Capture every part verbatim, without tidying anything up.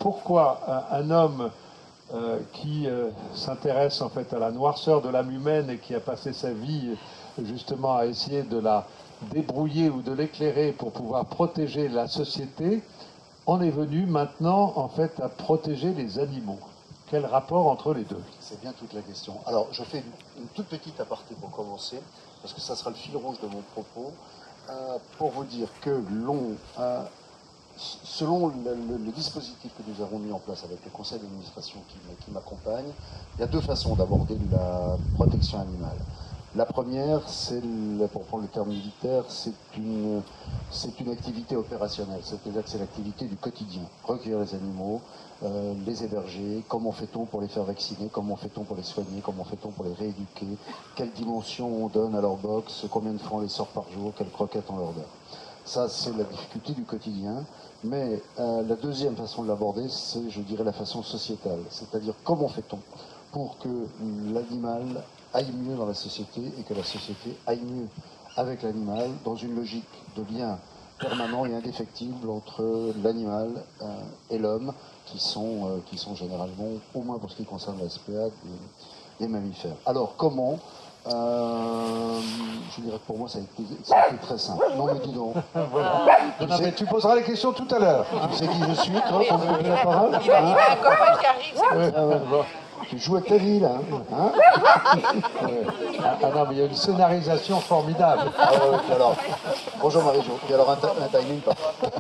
pourquoi un, un homme euh, qui euh, s'intéresse en fait à la noirceur de l'âme humaine et qui a passé sa vie justement à essayer de la débrouiller ou de l'éclairer pour pouvoir protéger la société, en est venu maintenant en fait à protéger les animaux. Quel rapport entre les deux? C'est bien toute la question. Alors, je fais une, une toute petite aparté pour commencer, parce que ça sera le fil rouge de mon propos, euh, pour vous dire que l'on, euh, selon le, le, le dispositif que nous avons mis en place avec le conseil d'administration qui, qui m'accompagne, il y a deux façons d'aborder la protection animale. La première, c'est, pour prendre le terme militaire, c'est une, c'est une activité opérationnelle, c'est-à-dire que c'est l'activité du quotidien. Recueillir les animaux, euh, les héberger, comment fait-on pour les faire vacciner, comment fait-on pour les soigner, comment fait-on pour les rééduquer, quelle dimension on donne à leur box, combien de fois on les sort par jour, quelles croquettes on leur donne. Ça, c'est la difficulté du quotidien. Mais euh, la deuxième façon de l'aborder, c'est, je dirais, la façon sociétale. C'est-à-dire, comment fait-on pour que l'animal aille mieux dans la société et que la société aille mieux avec l'animal dans une logique de lien permanent et indéfectible entre l'animal euh, et l'homme, qui sont, euh, qui sont généralement, au moins pour ce qui concerne la S P A, des, des mammifères. Alors, comment Euh, je dirais que pour moi ça a été, ça a été très simple. Non mais dis donc. Voilà. Tu, non, sais, mais tu poseras les questions tout à l'heure. Tu sais qui je suis, toi, pour me donner la parole? Il a, il a un copain qui arrive. Ouais, ah ouais, bon. Tu joues à ta vie là. Hein ouais. ah, ah non mais il y a une scénarisation formidable. Ah ouais, alors, bonjour Marie-Jo. Et alors un, un timing pas.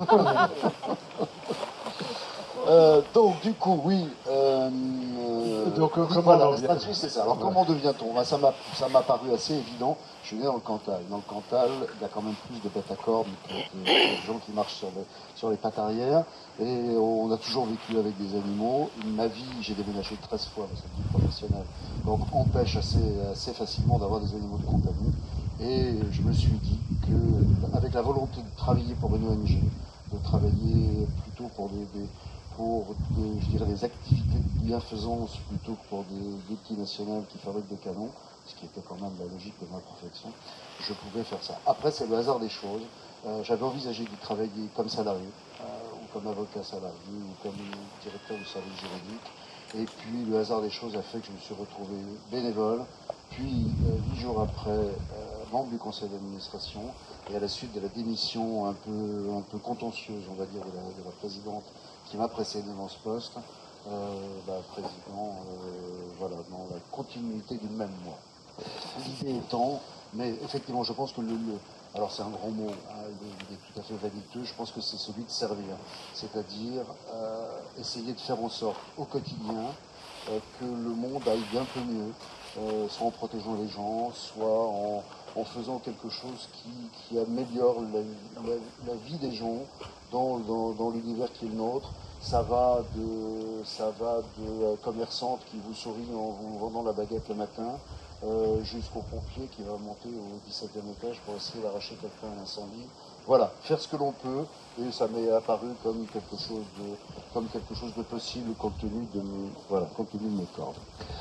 Euh, donc du coup, oui. Euh, donc euh, comment voilà, on la stratégie, c'est ça. Alors ouais. Comment devient-on? Ben, ça m'a ça m'a paru assez évident. Je suis né dans le Cantal. Dans le Cantal, il y a quand même plus de bêtes à cordes que de gens qui marchent sur, le, sur les pattes arrière. Et on a toujours vécu avec des animaux. Ma vie, j'ai déménagé treize fois, parce que c'est une vie professionnelle. Donc empêche assez, assez facilement d'avoir des animaux de compagnie. Et je me suis dit qu'avec la volonté de travailler pour une O N G, de travailler plutôt pour des, des pour des, je dirais, des activités de bienfaisance plutôt que pour des multinationales qui fabriquent des canons, ce qui était quand même la logique de ma profession, je pouvais faire ça. Après, c'est le hasard des choses. Euh, J'avais envisagé de travailler comme salarié, euh, ou comme avocat salarié, ou comme directeur du service juridique. Et puis, le hasard des choses a fait que je me suis retrouvé bénévole, puis, euh, huit jours après, euh, membre du conseil d'administration, et à la suite de la démission un peu, un peu contentieuse, on va dire, de la, de la présidente qui m'a précédé dans ce poste, euh, bah, président, euh, voilà, dans la continuité du même mois. L'idée étant, mais effectivement, je pense que le, le alors c'est un grand mot, hein, il, est, il est tout à fait vaniteux, je pense que c'est celui de servir, c'est-à-dire euh, essayer de faire en sorte au quotidien euh, que le monde aille un peu mieux, euh, soit en protégeant les gens, soit en, en faisant quelque chose qui, qui améliore la, la, la vie des gens dans, dans, dans l'univers qui est le nôtre. Ça va de, ça va de la commerçante qui vous sourit en vous vendant la baguette le matin, euh, jusqu'au pompier qui va monter au dix-septième étage pour essayer d'arracher quelqu'un à l'incendie. Voilà, faire ce que l'on peut, et ça m'est apparu comme quelque chose de, comme quelque chose de possible compte tenu de mes, voilà, compte tenu de mes cordes.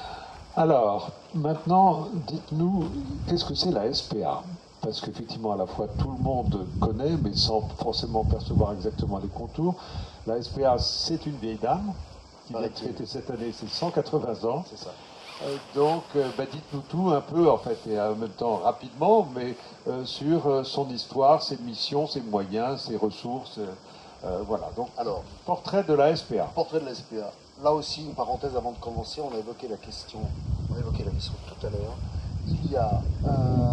Alors, maintenant, dites-nous, qu'est-ce que c'est la S P A? Parce qu'effectivement, à la fois, tout le monde connaît, mais sans forcément percevoir exactement les contours. La S P A, c'est une vieille dame qui vient de fêter cette année ses cent quatre-vingts ans. C'est ça. Euh, donc, euh, bah, dites-nous tout un peu, en fait, et en même temps rapidement, mais euh, sur euh, son histoire, ses missions, ses moyens, ses ressources. Euh, voilà, donc, alors, portrait de la S P A. Portrait de la S P A. Là aussi, une parenthèse avant de commencer, on a évoqué la question, on a évoqué la mission tout à l'heure. Il y a euh,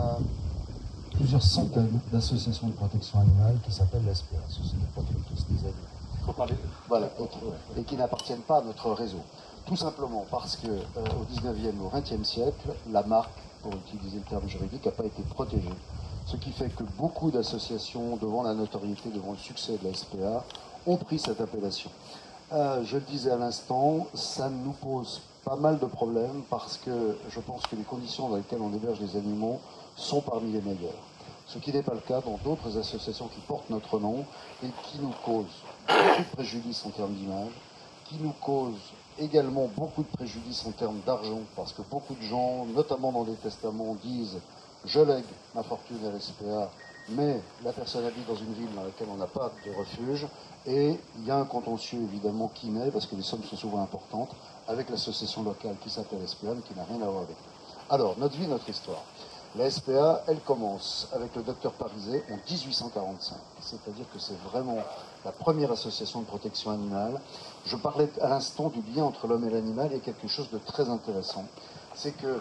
plusieurs centaines d'associations de protection animale qui s'appellent la S P A, Société protectrice des animaux. Il faut parler. Voilà, et qui, et qui n'appartiennent pas à notre réseau. Tout simplement parce que euh, au dix-neuvième, au vingtième siècle, la marque, pour utiliser le terme juridique, n'a pas été protégée. Ce qui fait que beaucoup d'associations, devant la notoriété, devant le succès de la S P A, ont pris cette appellation. Euh, je le disais à l'instant, ça nous pose pas mal de problèmes parce que je pense que les conditions dans lesquelles on héberge les animaux sont parmi les meilleures. Ce qui n'est pas le cas dans d'autres associations qui portent notre nom et qui nous causent beaucoup de préjudice en termes d'image, qui nous causent également beaucoup de préjudice en termes d'argent, parce que beaucoup de gens, notamment dans les testaments, disent « je lègue ma fortune à l'S P A mais la personne habite dans une ville dans laquelle on n'a pas de refuge, et il y a un contentieux évidemment qui naît, parce que les sommes sont souvent importantes, avec l'association locale qui s'appelle S P A, mais qui n'a rien à voir avec nous. Alors, notre vie, notre histoire. La S P A, elle commence avec le docteur Pariset en dix-huit cent quarante-cinq, c'est-à-dire que c'est vraiment la première association de protection animale. Je parlais à l'instant du lien entre l'homme et l'animal, il y a quelque chose de très intéressant, c'est que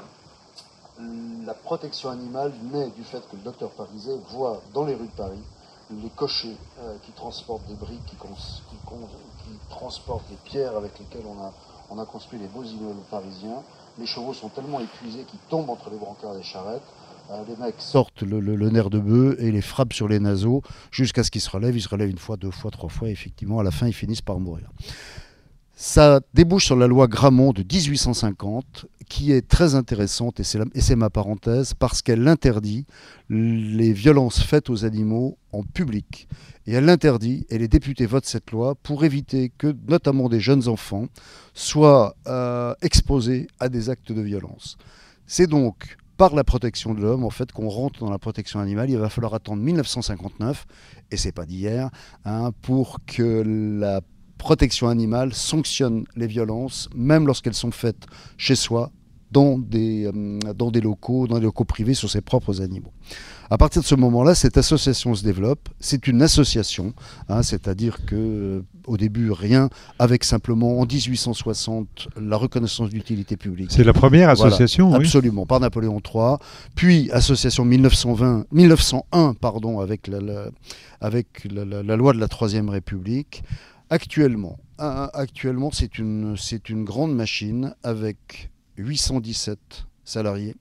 la protection animale naît du fait que le docteur Pariset voit dans les rues de Paris les cochers euh, qui transportent des briques, qui, cons, qui, cons, qui transportent les pierres avec lesquelles on a, on a construit les beaux immeubles parisiens. Les chevaux sont tellement épuisés qu'ils tombent entre les brancards des charrettes. Euh, les mecs sortent le, le, le nerf de bœuf et les frappent sur les naseaux jusqu'à ce qu'ils se relèvent. Ils se relèvent une fois, deux fois, trois fois. Et effectivement, à la fin, ils finissent par mourir. Ça débouche sur la loi Grammont de dix-huit cent cinquante, qui est très intéressante, et c'est, la, et c'est ma parenthèse, parce qu'elle interdit les violences faites aux animaux en public. Et elle l'interdit, et les députés votent cette loi pour éviter que, notamment des jeunes enfants, soient euh, exposés à des actes de violence. C'est donc par la protection de l'homme, en fait, qu'on rentre dans la protection animale. Il va falloir attendre mille neuf cent cinquante-neuf, et c'est pas d'hier, hein, pour que la protection animale sanctionne les violences, même lorsqu'elles sont faites chez soi, dans des, euh, dans des locaux, dans des locaux privés sur ses propres animaux. À partir de ce moment-là, cette association se développe. C'est une association, hein, c'est-à-dire que euh, au début, rien, avec simplement en dix-huit cent soixante la reconnaissance d'utilité publique. C'est la première association, voilà, oui. Absolument, par Napoléon trois, puis association mille neuf cent vingt, mille neuf cent un, pardon, avec la, la, avec la, la, la loi de la Troisième République. Actuellement, actuellement c'est une, c'est une grande machine avec huit cent dix-sept salariés,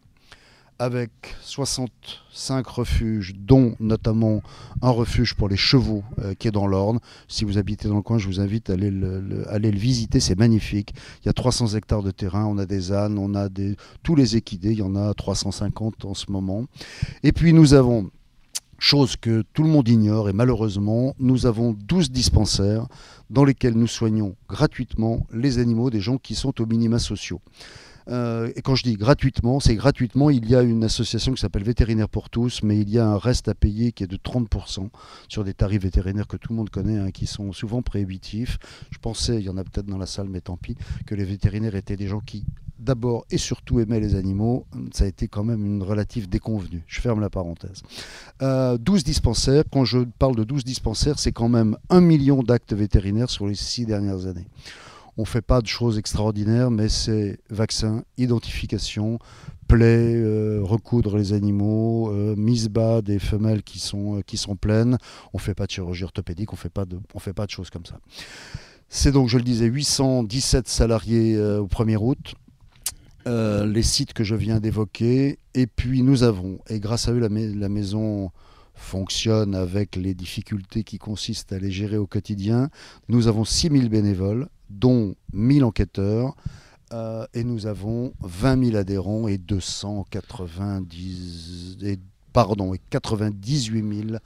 avec soixante-cinq refuges, dont notamment un refuge pour les chevaux euh, qui est dans l'Orne. Si vous habitez dans le coin, je vous invite à aller le, le, aller le visiter, c'est magnifique. Il y a trois cents hectares de terrain, on a des ânes, on a des, tous les équidés, il y en a trois cent cinquante en ce moment. Et puis nous avons, chose que tout le monde ignore, et malheureusement, nous avons douze dispensaires dans lesquels nous soignons gratuitement les animaux des gens qui sont aux minima sociaux. Euh, et quand je dis gratuitement, c'est gratuitement, il y a une association qui s'appelle Vétérinaires pour tous, mais il y a un reste à payer qui est de trente pour cent sur des tarifs vétérinaires que tout le monde connaît, hein, qui sont souvent prohibitifs. Je pensais, il y en a peut-être dans la salle, mais tant pis, que les vétérinaires étaient des gens qui, d'abord et surtout, aimaient les animaux. Ça a été quand même une relative déconvenue. Je ferme la parenthèse. Euh, douze dispensaires, quand je parle de douze dispensaires, c'est quand même un million d'actes vétérinaires sur les six dernières années. On ne fait pas de choses extraordinaires, mais c'est vaccin, identification, plaies, euh, recoudre les animaux, euh, mise bas des femelles qui sont, euh, qui sont pleines. On ne fait pas de chirurgie orthopédique, on ne fait pas de, on fait pas de choses comme ça. C'est donc, je le disais, huit cent dix-sept salariés euh, au premier août. Euh, les sites que je viens d'évoquer. Et puis nous avons, et grâce à eux, la, la maison fonctionne avec les difficultés qui consistent à les gérer au quotidien. Nous avons six mille bénévoles, dont mille enquêteurs, euh, et nous avons vingt mille adhérents et deux cent quatre-vingt-dix, et, pardon, et quatre-vingt-dix-huit mille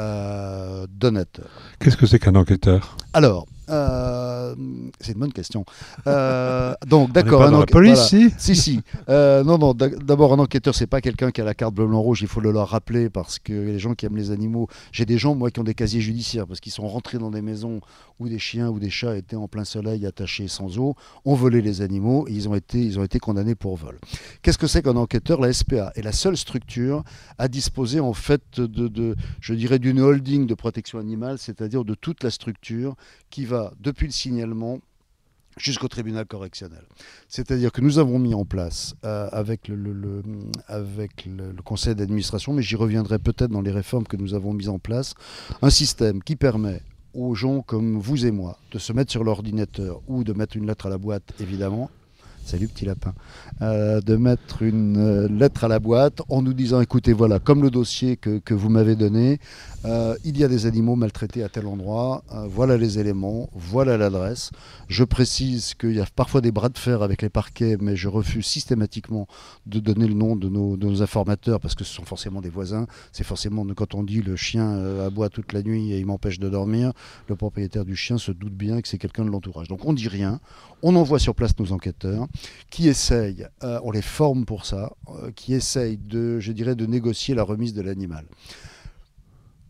euh, donateurs. Qu'est-ce que c'est qu'un enquêteur ? Alors, euh, c'est une bonne question. Euh, donc, d'accord. On n'est pas dans la police, voilà. si Si, si. Euh, non, non. D'abord, un enquêteur, c'est pas quelqu'un qui a la carte bleu, blanc, rouge. Il faut le leur rappeler parce que les gens qui aiment les animaux. J'ai des gens, moi, qui ont des casiers judiciaires parce qu'ils sont rentrés dans des maisons où des chiens ou des chats étaient en plein soleil, attachés sans eau, ont volé les animaux et ils ont été, ils ont été condamnés pour vol. Qu'est-ce que c'est qu'un enquêteur ? La S P A est la seule structure à disposer, en fait, de, de je dirais, d'une holding de protection animale, c'est-à-dire de toute la structure qui va depuis le signalement jusqu'au tribunal correctionnel. C'est-à-dire que nous avons mis en place euh, avec, le, le, le, avec le, le conseil d'administration, mais j'y reviendrai peut-être dans les réformes que nous avons mises en place, un système qui permet aux gens comme vous et moi de se mettre sur l'ordinateur ou de mettre une lettre à la boîte, évidemment. Salut petit lapin. Euh, de mettre une euh, lettre à la boîte en nous disant, écoutez, voilà, comme le dossier que, que vous m'avez donné, euh, il y a des animaux maltraités à tel endroit, euh, voilà les éléments, voilà l'adresse. Je précise qu'il y a parfois des bras de fer avec les parquets, mais je refuse systématiquement de donner le nom de nos, de nos informateurs parce que ce sont forcément des voisins. C'est forcément, quand on dit le chien euh, aboie toute la nuit et il m'empêche de dormir, le propriétaire du chien se doute bien que c'est quelqu'un de l'entourage. Donc on ne dit rien, on envoie sur place nos enquêteurs qui essayent, euh, on les forme pour ça, euh, qui essayent de, je dirais, de négocier la remise de l'animal.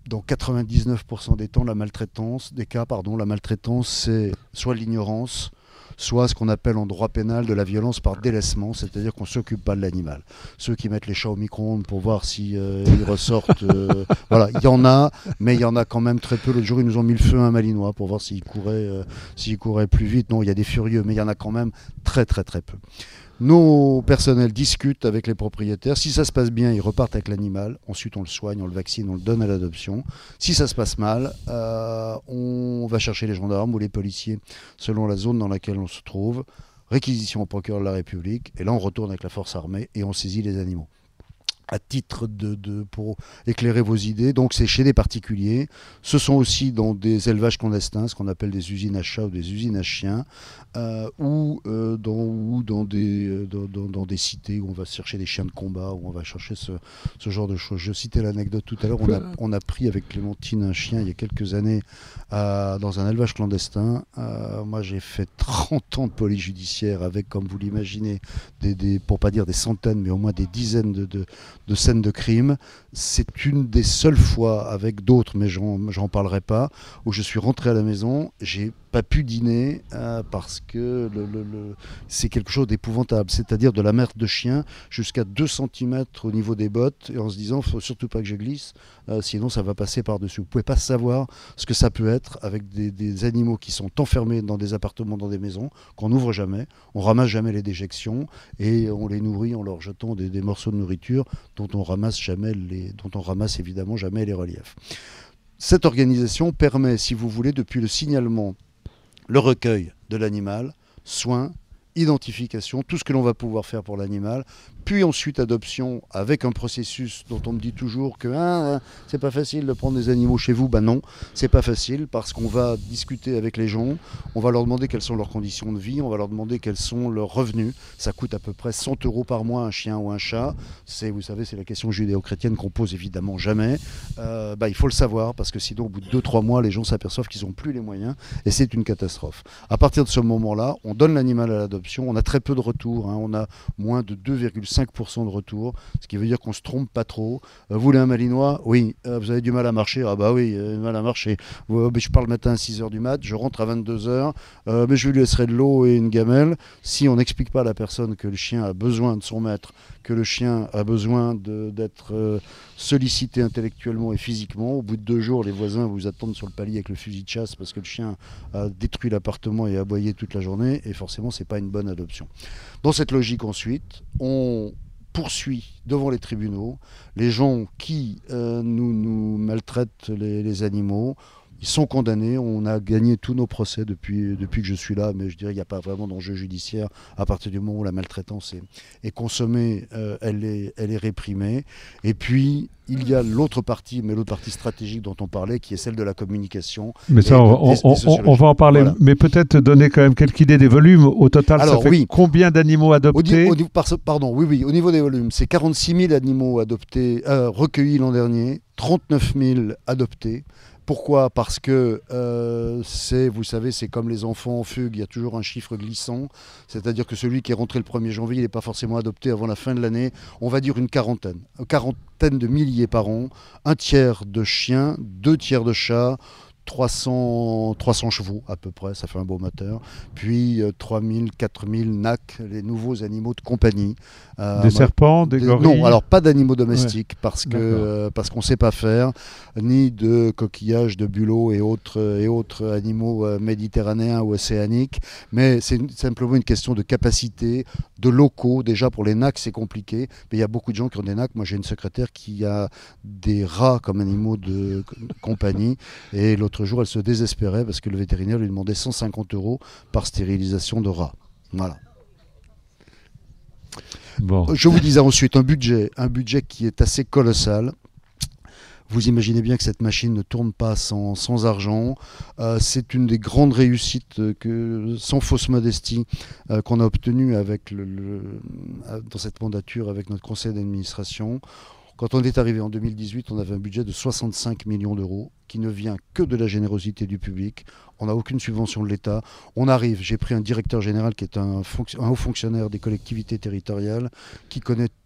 dans quatre-vingt-dix-neuf pour cent des temps, la maltraitance, des cas, pardon, la maltraitance, c'est soit l'ignorance, soit ce qu'on appelle en droit pénal de la violence par délaissement, c'est-à-dire qu'on ne s'occupe pas de l'animal. Ceux qui mettent les chats au micro-ondes pour voir s'ils si, euh, ressortent, euh, voilà, il y en a, mais il y en a quand même très peu. L'autre jour, ils nous ont mis le feu à un Malinois pour voir s'il courait, euh, s'il courait plus vite. Non, il y a des furieux, mais il y en a quand même très très très peu. Nos personnels discutent avec les propriétaires. Si ça se passe bien, ils repartent avec l'animal. Ensuite, on le soigne, on le vaccine, on le donne à l'adoption. Si ça se passe mal, euh, on va chercher les gendarmes ou les policiers selon la zone dans laquelle on se trouve. Réquisition au procureur de la République. Et là, on retourne avec la force armée et on saisit les animaux. À titre de, de pour éclairer vos idées, donc c'est chez des particuliers. Ce sont aussi dans des élevages clandestins, ce qu'on appelle des usines à chats ou des usines à chiens, euh, ou, euh, dans, ou dans, des, dans, dans, dans des cités où on va chercher des chiens de combat, où on va chercher ce, ce genre de choses. Je citais l'anecdote tout à l'heure, on a, on a pris avec Clémentine un chien il y a quelques années euh, dans un élevage clandestin. Euh, moi j'ai fait trente ans de police judiciaire avec, comme vous l'imaginez, des, des, pour pas dire des centaines, mais au moins des dizaines de, de de scènes de crime. C'est une des seules fois, avec d'autres, mais j'en, j'en parlerai pas, où je suis rentré à la maison, j'ai pas pu dîner euh, parce que le, le, le, c'est quelque chose d'épouvantable, c'est-à-dire de la merde de chien jusqu'à deux centimètres au niveau des bottes, et en se disant, faut surtout pas que je glisse, euh, sinon ça va passer par-dessus. Vous pouvez pas savoir ce que ça peut être avec des, des animaux qui sont enfermés dans des appartements, dans des maisons, qu'on n'ouvre jamais, on ramasse jamais les déjections, et on les nourrit en leur jetant des, des morceaux de nourriture dont on ramasse jamais les, dont on ramasse évidemment jamais les reliefs. Cette organisation permet, si vous voulez, depuis le signalement, le recueil de l'animal, soins, identification, tout ce que l'on va pouvoir faire pour l'animal, puis ensuite adoption avec un processus dont on me dit toujours que ah, c'est pas facile de prendre des animaux chez vous. Ben non, c'est pas facile parce qu'on va discuter avec les gens, on va leur demander quelles sont leurs conditions de vie, on va leur demander quels sont leurs revenus. Ça coûte à peu près cent euros par mois un chien ou un chat. C'est, vous savez, c'est la question judéo-chrétienne qu'on pose évidemment jamais. Euh, bah, il faut le savoir parce que sinon au bout de deux trois mois, les gens s'aperçoivent qu'ils n'ont plus les moyens et c'est une catastrophe. À partir de ce moment-là, on donne l'animal à l'adoption, on a très peu de retours, hein, on a moins de deux virgule cinq pour cent de retour, ce qui veut dire qu'on ne se trompe pas trop. Euh, vous voulez un Malinois? Oui. Euh, vous avez du mal à marcher? Ah bah oui, euh, du mal à marcher. Euh, je pars le matin à six heures du mat, je rentre à vingt-deux heures, euh, mais je lui laisserai de l'eau et une gamelle. Si on n'explique pas à la personne que le chien a besoin de son maître, que le chien a besoin de, d'être euh, sollicité intellectuellement et physiquement, au bout de deux jours, les voisins vous attendent sur le palier avec le fusil de chasse parce que le chien a détruit l'appartement et a aboyé toute la journée, et forcément, c'est pas une bonne adoption. Dans cette logique, ensuite, on poursuit devant les tribunaux les gens qui euh, nous, nous maltraitent les, les animaux. Ils sont condamnés, on a gagné tous nos procès depuis, depuis que je suis là, mais je dirais qu'il n'y a pas vraiment d'enjeu judiciaire à partir du moment où la maltraitance est, est consommée, euh, elle, est, elle est réprimée. Et puis, il y a l'autre partie, mais l'autre partie stratégique dont on parlait, qui est celle de la communication. Mais ça, on, des, on, des on, on va en parler, voilà. Mais peut-être donner quand même quelques idées des volumes. Au total, alors, ça fait oui. Combien d'animaux adoptés? au, au, par, Pardon, oui, oui, au niveau des volumes, c'est quarante-six mille animaux adoptés, euh, recueillis l'an dernier, trente-neuf mille adoptés. Pourquoi? Parce que euh, c'est, vous savez, c'est comme les enfants en fugue, il y a toujours un chiffre glissant, c'est-à-dire que celui qui est rentré le premier janvier, il n'est pas forcément adopté avant la fin de l'année, on va dire une quarantaine, une quarantaine de milliers par an, un tiers de chiens, deux tiers de chats, trois cents, trois cents chevaux à peu près, ça fait un beau moteur, puis euh, trois mille, quatre mille nacs, les nouveaux animaux de compagnie. Euh, des serpents, des, des gorilles? Non, alors pas d'animaux domestiques, ouais. parce, que, euh, parce qu'on ne sait pas faire, ni de coquillages, de bulots et autres, et autres animaux euh, méditerranéens ou océaniques, mais c'est une, simplement une question de capacité, de locaux. Déjà pour les nacs c'est compliqué, mais il y a beaucoup de gens qui ont des nacs. Moi j'ai une secrétaire qui a des rats comme animaux de, de compagnie, et l'autre jour, elle se désespérait parce que le vétérinaire lui demandait cent cinquante euros par stérilisation de rats. Voilà. Bon. Je vous disais ensuite un budget, un budget qui est assez colossal. Vous imaginez bien que cette machine ne tourne pas sans, sans argent. Euh, c'est une des grandes réussites, que, sans fausse modestie, euh, qu'on a obtenues avec le, le, dans cette mandature avec notre conseil d'administration. Quand on est arrivé en deux mille dix-huit, on avait un budget de soixante-cinq millions d'euros qui ne vient que de la générosité du public. On n'a aucune subvention de l'État. On arrive, j'ai pris un directeur général qui est un, un haut fonctionnaire des collectivités territoriales, qui connaît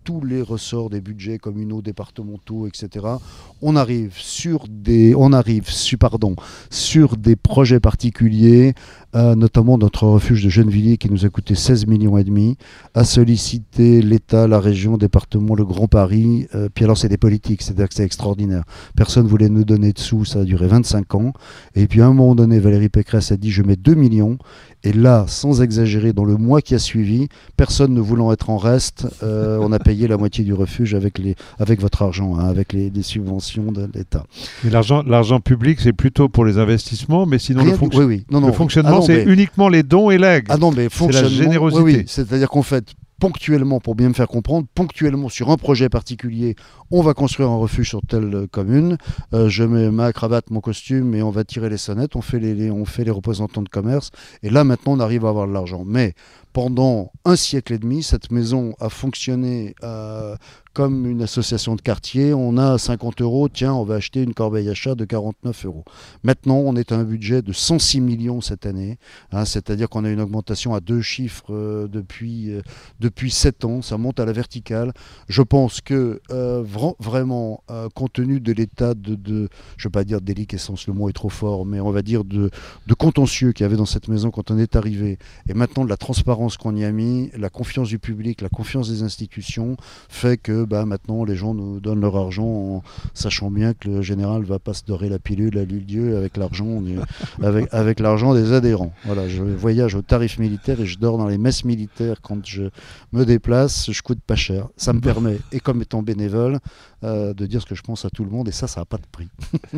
tous les ressorts des budgets communaux, départementaux, et cetera, on arrive sur des, on arrive sur, pardon, sur des projets particuliers, euh, notamment notre refuge de Gennevilliers qui nous a coûté seize millions et demi, à solliciter l'État, la région, le département, le Grand Paris. Euh, puis alors c'est des politiques, c'est-à-dire que c'est extraordinaire. Personne ne voulait nous donner de sous, ça a duré vingt-cinq ans. Et puis à un moment donné, Valérie Pécresse a dit je mets deux millions. Et là, sans exagérer, dans le mois qui a suivi, personne ne voulant être en reste, euh, on a payé la moitié du refuge avec, les, avec votre argent, hein, avec les, les subventions de l'État. Mais l'argent, l'argent public, c'est plutôt pour les investissements, mais sinon Rien le, fonction... oui, oui. Non, non, le fonctionnement, ah non, c'est mais... uniquement les dons et legs. Ah non, mais c'est la générosité. Oui, oui. C'est-à-dire qu'en fait, ponctuellement, pour bien me faire comprendre, ponctuellement sur un projet particulier, on va construire un refuge sur telle commune, euh, je mets ma cravate, mon costume et on va tirer les sonnettes, on fait les, les, on fait les représentants de commerce et là maintenant on arrive à avoir de l'argent. Mais pendant un siècle et demi, cette maison a fonctionné euh, comme une association de quartier. On a cinquante euros, tiens, on va acheter une corbeille achat de quarante-neuf euros. Maintenant, on est à un budget de cent six millions cette année, hein, c'est-à-dire qu'on a une augmentation à deux chiffres euh, depuis, euh, depuis sept ans, ça monte à la verticale. Je pense que euh, vra- vraiment, euh, compte tenu de l'état de, de je ne veux pas dire déliquescence, le mot est trop fort, mais on va dire de, de contentieux qu'il y avait dans cette maison quand on est arrivé, et maintenant de la transparence qu'on y a mis, la confiance du public, la confiance des institutions fait que bah, maintenant les gens nous donnent leur argent en sachant bien que le général ne va pas se dorer la pilule à l'huile-dieu avec l'argent du, avec, avec l'argent des adhérents. Voilà, je voyage au tarif militaire et je dors dans les messes militaires quand je me déplace, je coûte pas cher. Ça me permet, et comme étant bénévole, euh, de dire ce que je pense à tout le monde et ça, ça n'a pas de prix.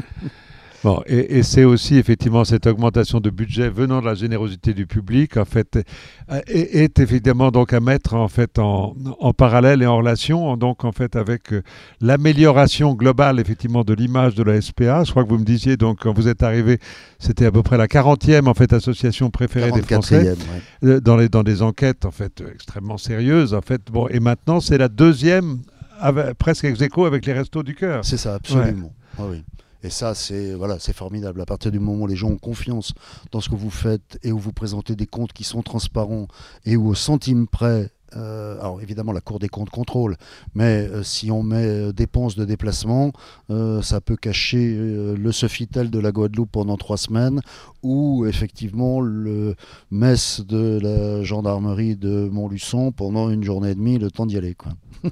Bon, et, et c'est aussi effectivement cette augmentation de budget venant de la générosité du public, en fait, est, est évidemment donc à mettre en fait en, en parallèle et en relation, donc en fait avec l'amélioration globale effectivement de l'image de la S P A. Je crois que vous me disiez donc quand vous êtes arrivé, c'était à peu près la quarantième en fait association préférée des Français ouais. dans les dans des enquêtes en fait extrêmement sérieuses en fait. Bon, et maintenant c'est la deuxième avec, presque ex aequo avec les Restos du Cœur. C'est ça, absolument. Ouais. Ah oui. Et ça, c'est voilà, c'est formidable. À partir du moment où les gens ont confiance dans ce que vous faites et où vous présentez des comptes qui sont transparents et où au centime près, euh, alors évidemment la Cour des comptes contrôle, mais euh, si on met euh, dépenses de déplacement, euh, ça peut cacher euh, le Sofitel de la Guadeloupe pendant trois semaines ou effectivement le mess de la gendarmerie de Montluçon pendant une journée et demie, le temps d'y aller, quoi.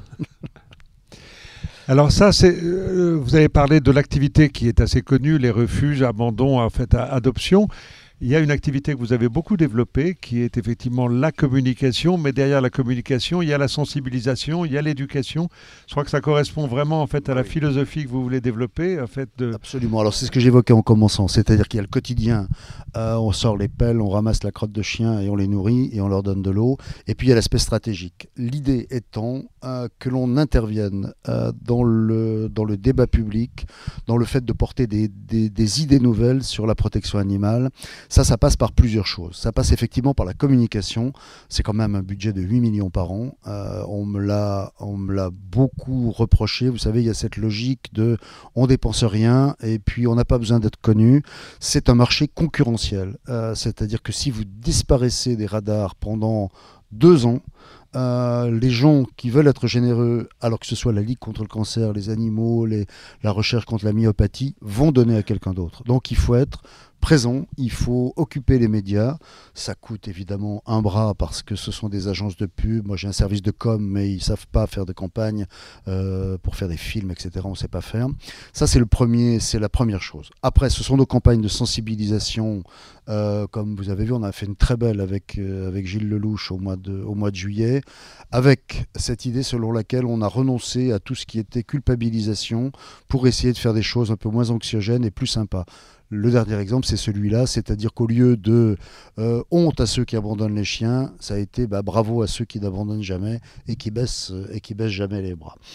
Alors ça, c'est, euh, vous avez parlé de l'activité qui est assez connue, les refuges, abandons, en fait, adoption. Il y a une activité que vous avez beaucoup développée qui est effectivement la communication, mais derrière la communication, il y a la sensibilisation, il y a l'éducation. Je crois que ça correspond vraiment en fait à la philosophie que vous voulez développer. En fait, de... Absolument. Alors c'est ce que j'évoquais en commençant, c'est-à-dire qu'il y a le quotidien, euh, on sort les pelles, on ramasse la crotte de chien et on les nourrit et on leur donne de l'eau. Et puis il y a l'aspect stratégique. L'idée étant euh, que l'on intervienne euh, dans, le, dans le débat public, dans le fait de porter des, des, des idées nouvelles sur la protection animale. Ça, ça passe par plusieurs choses. Ça passe effectivement par la communication. C'est quand même un budget de huit millions par an. Euh, on me l'a, on me l'a beaucoup reproché. Vous savez, il y a cette logique de on dépense rien et puis on n'a pas besoin d'être connu. C'est un marché concurrentiel. Euh, c'est-à-dire que si vous disparaissez des radars pendant deux ans, Euh, les gens qui veulent être généreux, alors que ce soit la Ligue contre le cancer, les animaux, les, la recherche contre la myopathie, vont donner à quelqu'un d'autre. Donc il faut être présent, il faut occuper les médias. Ça coûte évidemment un bras parce que ce sont des agences de pub. Moi j'ai un service de com, mais ils ne savent pas faire de campagne euh, pour faire des films, et cetera. On ne sait pas faire. Ça c'est le premier, c'est la première chose. Après, ce sont nos campagnes de sensibilisation. Euh, comme vous avez vu, on a fait une très belle avec, euh, avec Gilles Lelouch au mois, de, au mois de juillet, avec cette idée selon laquelle on a renoncé à tout ce qui était culpabilisation pour essayer de faire des choses un peu moins anxiogènes et plus sympas. Le dernier exemple, c'est celui-là, c'est-à-dire qu'au lieu de euh, honte à ceux qui abandonnent les chiens, ça a été bah, bravo à ceux qui n'abandonnent jamais et qui baissent, et qui baissent jamais les bras.